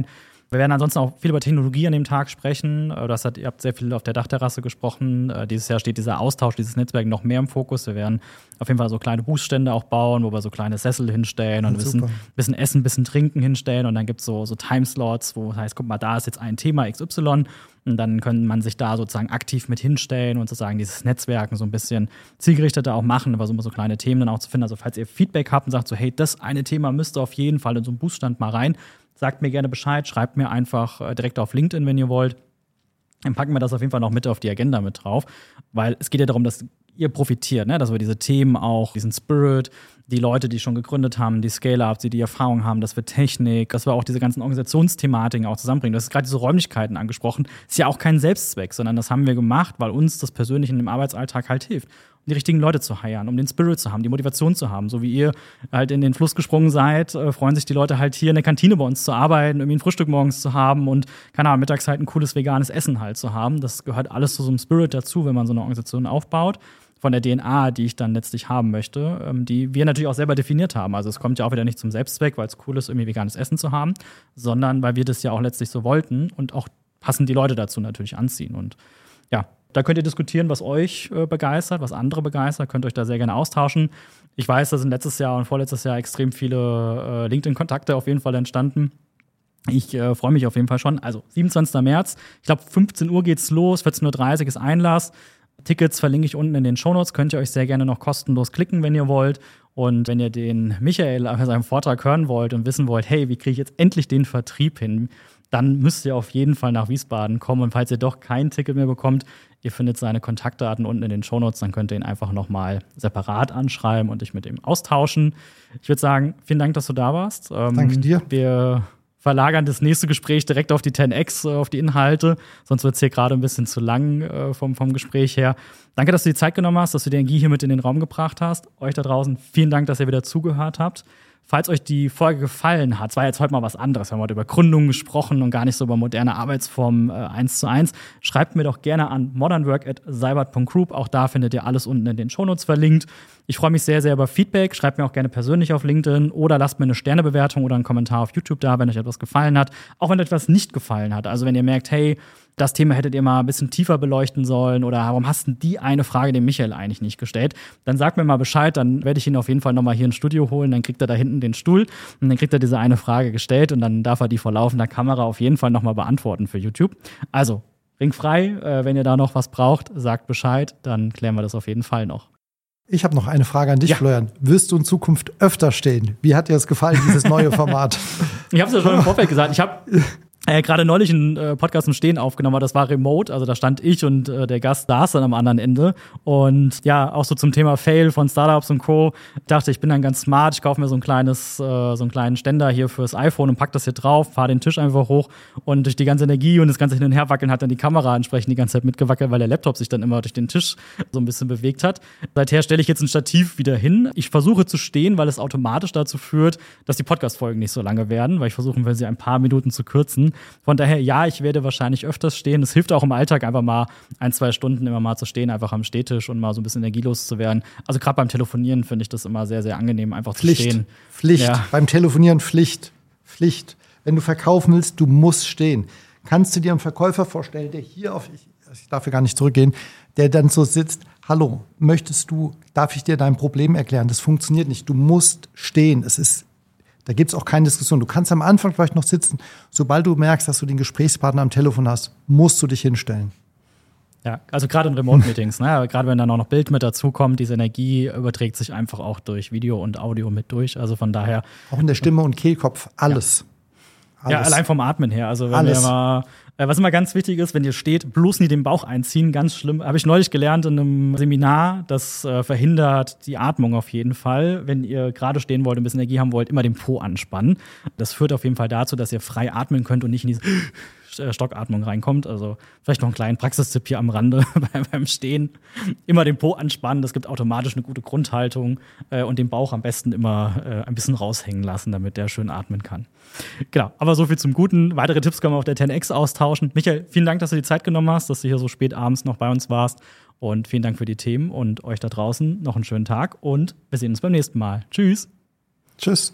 Wir werden ansonsten auch viel über Technologie an dem Tag sprechen. Das hat, ihr habt sehr viel auf der Dachterrasse gesprochen. Dieses Jahr steht dieser Austausch, dieses Netzwerk noch mehr im Fokus. Wir werden auf jeden Fall so kleine Bußstände auch bauen, wo wir so kleine Sessel hinstellen und ein bisschen, bisschen Essen, ein bisschen Trinken hinstellen. Und dann gibt es so, so Timeslots, wo es heißt, guck mal, da ist jetzt ein Thema X Y. Und dann kann man sich da sozusagen aktiv mit hinstellen und sozusagen dieses Netzwerken so ein bisschen zielgerichteter auch machen, aber so, so kleine Themen dann auch zu finden. Also falls ihr Feedback habt und sagt so, hey, das eine Thema müsste auf jeden Fall in so einen Bußstand mal rein, sagt mir gerne Bescheid, schreibt mir einfach direkt auf LinkedIn, wenn ihr wollt. Dann packen wir das auf jeden Fall noch mit auf die Agenda mit drauf, weil es geht ja darum, dass ihr profitiert, ne? Dass wir diese Themen auch, diesen Spirit, die Leute, die schon gegründet haben, die Scale-Ups, die die Erfahrung haben, dass wir Technik, dass wir auch diese ganzen Organisationsthematiken auch zusammenbringen. Du hast gerade diese Räumlichkeiten angesprochen. Ist ja auch kein Selbstzweck, sondern das haben wir gemacht, weil uns das persönlich in dem Arbeitsalltag halt hilft. Um die richtigen Leute zu heiern, um den Spirit zu haben, die Motivation zu haben. So wie ihr halt in den Fluss gesprungen seid, äh, freuen sich die Leute halt hier in der Kantine bei uns zu arbeiten, irgendwie ein Frühstück morgens zu haben und, keine Ahnung, mittags halt ein cooles veganes Essen halt zu haben. Das gehört alles zu so einem Spirit dazu, wenn man so eine Organisation aufbaut. Von der D N A, die ich dann letztlich haben möchte, ähm, die wir natürlich auch selber definiert haben. Also es kommt ja auch wieder nicht zum Selbstzweck, weil es cool ist, irgendwie veganes Essen zu haben, sondern weil wir das ja auch letztlich so wollten und auch passen die Leute dazu natürlich anziehen. Und ja, da könnt ihr diskutieren, was euch äh, begeistert, was andere begeistert, könnt euch da sehr gerne austauschen. Ich weiß, da sind letztes Jahr und vorletztes Jahr extrem viele äh, LinkedIn-Kontakte auf jeden Fall entstanden. Ich äh, freue mich auf jeden Fall schon. Also siebenundzwanzigsten März, ich glaube fünfzehn Uhr geht's los, vierzehn Uhr dreißig ist Einlass. Tickets verlinke ich unten in den Shownotes, könnt ihr euch sehr gerne noch kostenlos klicken, wenn ihr wollt. Und wenn ihr den Michael auf seinem Vortrag hören wollt und wissen wollt, hey, wie kriege ich jetzt endlich den Vertrieb hin, dann müsst ihr auf jeden Fall nach Wiesbaden kommen. Und falls ihr doch kein Ticket mehr bekommt, ihr findet seine Kontaktdaten unten in den Shownotes, dann könnt ihr ihn einfach nochmal separat anschreiben und dich mit ihm austauschen. Ich würde sagen, vielen Dank, dass du da warst. Ähm, Danke dir. Wir verlagern das nächste Gespräch direkt auf die zehn X, äh, auf die Inhalte. Sonst wird es hier gerade ein bisschen zu lang äh, vom, vom Gespräch her. Danke, dass du die Zeit genommen hast, dass du die Energie hier mit in den Raum gebracht hast. Euch da draußen, vielen Dank, dass ihr wieder zugehört habt. Falls euch die Folge gefallen hat, es war jetzt heute mal was anderes, wir haben heute über Gründung gesprochen und gar nicht so über moderne Arbeitsformen äh, eins zu eins, schreibt mir doch gerne an modernwork at seibert punkt group. Auch da findet ihr alles unten in den Shownotes verlinkt. Ich freue mich sehr, sehr über Feedback. Schreibt mir auch gerne persönlich auf LinkedIn oder lasst mir eine Sternebewertung oder einen Kommentar auf YouTube da, wenn euch etwas gefallen hat. Auch wenn euch etwas nicht gefallen hat. Also wenn ihr merkt, hey, das Thema hättet ihr mal ein bisschen tiefer beleuchten sollen oder warum hast du die eine Frage dem Michael eigentlich nicht gestellt, dann sagt mir mal Bescheid, dann werde ich ihn auf jeden Fall nochmal hier ins Studio holen, dann kriegt er da hinten den Stuhl und dann kriegt er diese eine Frage gestellt und dann darf er die vor laufender Kamera auf jeden Fall nochmal beantworten für YouTube. Also, ringfrei, äh, wenn ihr da noch was braucht, sagt Bescheid, dann klären wir das auf jeden Fall noch. Ich habe noch eine Frage an dich, ja. Florian. Wirst du in Zukunft öfter stehen? Wie hat dir das gefallen, dieses neue Format? Ich habe es ja schon im Vorfeld gesagt. Ich habe äh, gerade neulich einen äh, Podcast im Stehen aufgenommen, aber das war remote. Also da stand ich und äh, der Gast saß dann am anderen Ende. Und ja, auch so zum Thema Fail von Startups und Co. Ich dachte, ich bin dann ganz smart. Ich kaufe mir so ein kleines, äh, so einen kleinen Ständer hier fürs iPhone und pack das hier drauf, fahre den Tisch einfach hoch. Und durch die ganze Energie und das ganze Hin- und Herwackeln hat dann die Kamera entsprechend die ganze Zeit mitgewackelt, weil der Laptop sich dann immer durch den Tisch so ein bisschen bewegt hat. Seither stelle ich jetzt ein Stativ wieder hin. Ich versuche zu stehen, weil es automatisch dazu führt, dass die Podcast-Folgen nicht so lange werden, weil ich versuchen will, sie ein paar Minuten zu kürzen. Von daher, ja, ich werde wahrscheinlich öfters stehen. Es hilft auch im Alltag einfach mal ein, zwei Stunden immer mal zu stehen, einfach am Stehtisch und mal so ein bisschen energielos zu werden. Also gerade beim Telefonieren finde ich das immer sehr, sehr angenehm, einfach Pflicht, zu stehen. Pflicht, ja. Beim Telefonieren Pflicht, Pflicht. Wenn du verkaufen willst, du musst stehen. Kannst du dir einen Verkäufer vorstellen, der hier auf, ich, ich darf hier gar nicht zurückgehen, der dann so sitzt, hallo, möchtest du, darf ich dir dein Problem erklären? Das funktioniert nicht. Du musst stehen. Es ist Da gibt es auch keine Diskussion. Du kannst am Anfang vielleicht noch sitzen. Sobald du merkst, dass du den Gesprächspartner am Telefon hast, musst du dich hinstellen. Ja, also gerade in Remote-Meetings, ne? Gerade wenn dann auch noch Bild mit dazukommt, diese Energie überträgt sich einfach auch durch Video und Audio mit durch. Also von daher. Auch in der Stimme und Kehlkopf, alles. Ja, alles. Ja, allein vom Atmen her. Also wenn alles. wir mal, äh, was immer ganz wichtig ist, wenn ihr steht, bloß nie den Bauch einziehen, ganz schlimm. Habe ich neulich gelernt in einem Seminar, das äh, verhindert die Atmung auf jeden Fall. Wenn ihr gerade stehen wollt und ein bisschen Energie haben wollt, immer den Po anspannen. Das führt auf jeden Fall dazu, dass ihr frei atmen könnt und nicht in diese Stockatmung reinkommt. Also vielleicht noch einen kleinen Praxistipp hier am Rande beim Stehen. Immer den Po anspannen, das gibt automatisch eine gute Grundhaltung äh, und den Bauch am besten immer äh, ein bisschen raushängen lassen, damit der schön atmen kann. Genau, aber so viel zum Guten. Weitere Tipps können wir auf der zehn X austauschen. Michael, vielen Dank, dass du die Zeit genommen hast, dass du hier so spät abends noch bei uns warst und vielen Dank für die Themen und euch da draußen noch einen schönen Tag und wir sehen uns beim nächsten Mal. Tschüss. Tschüss.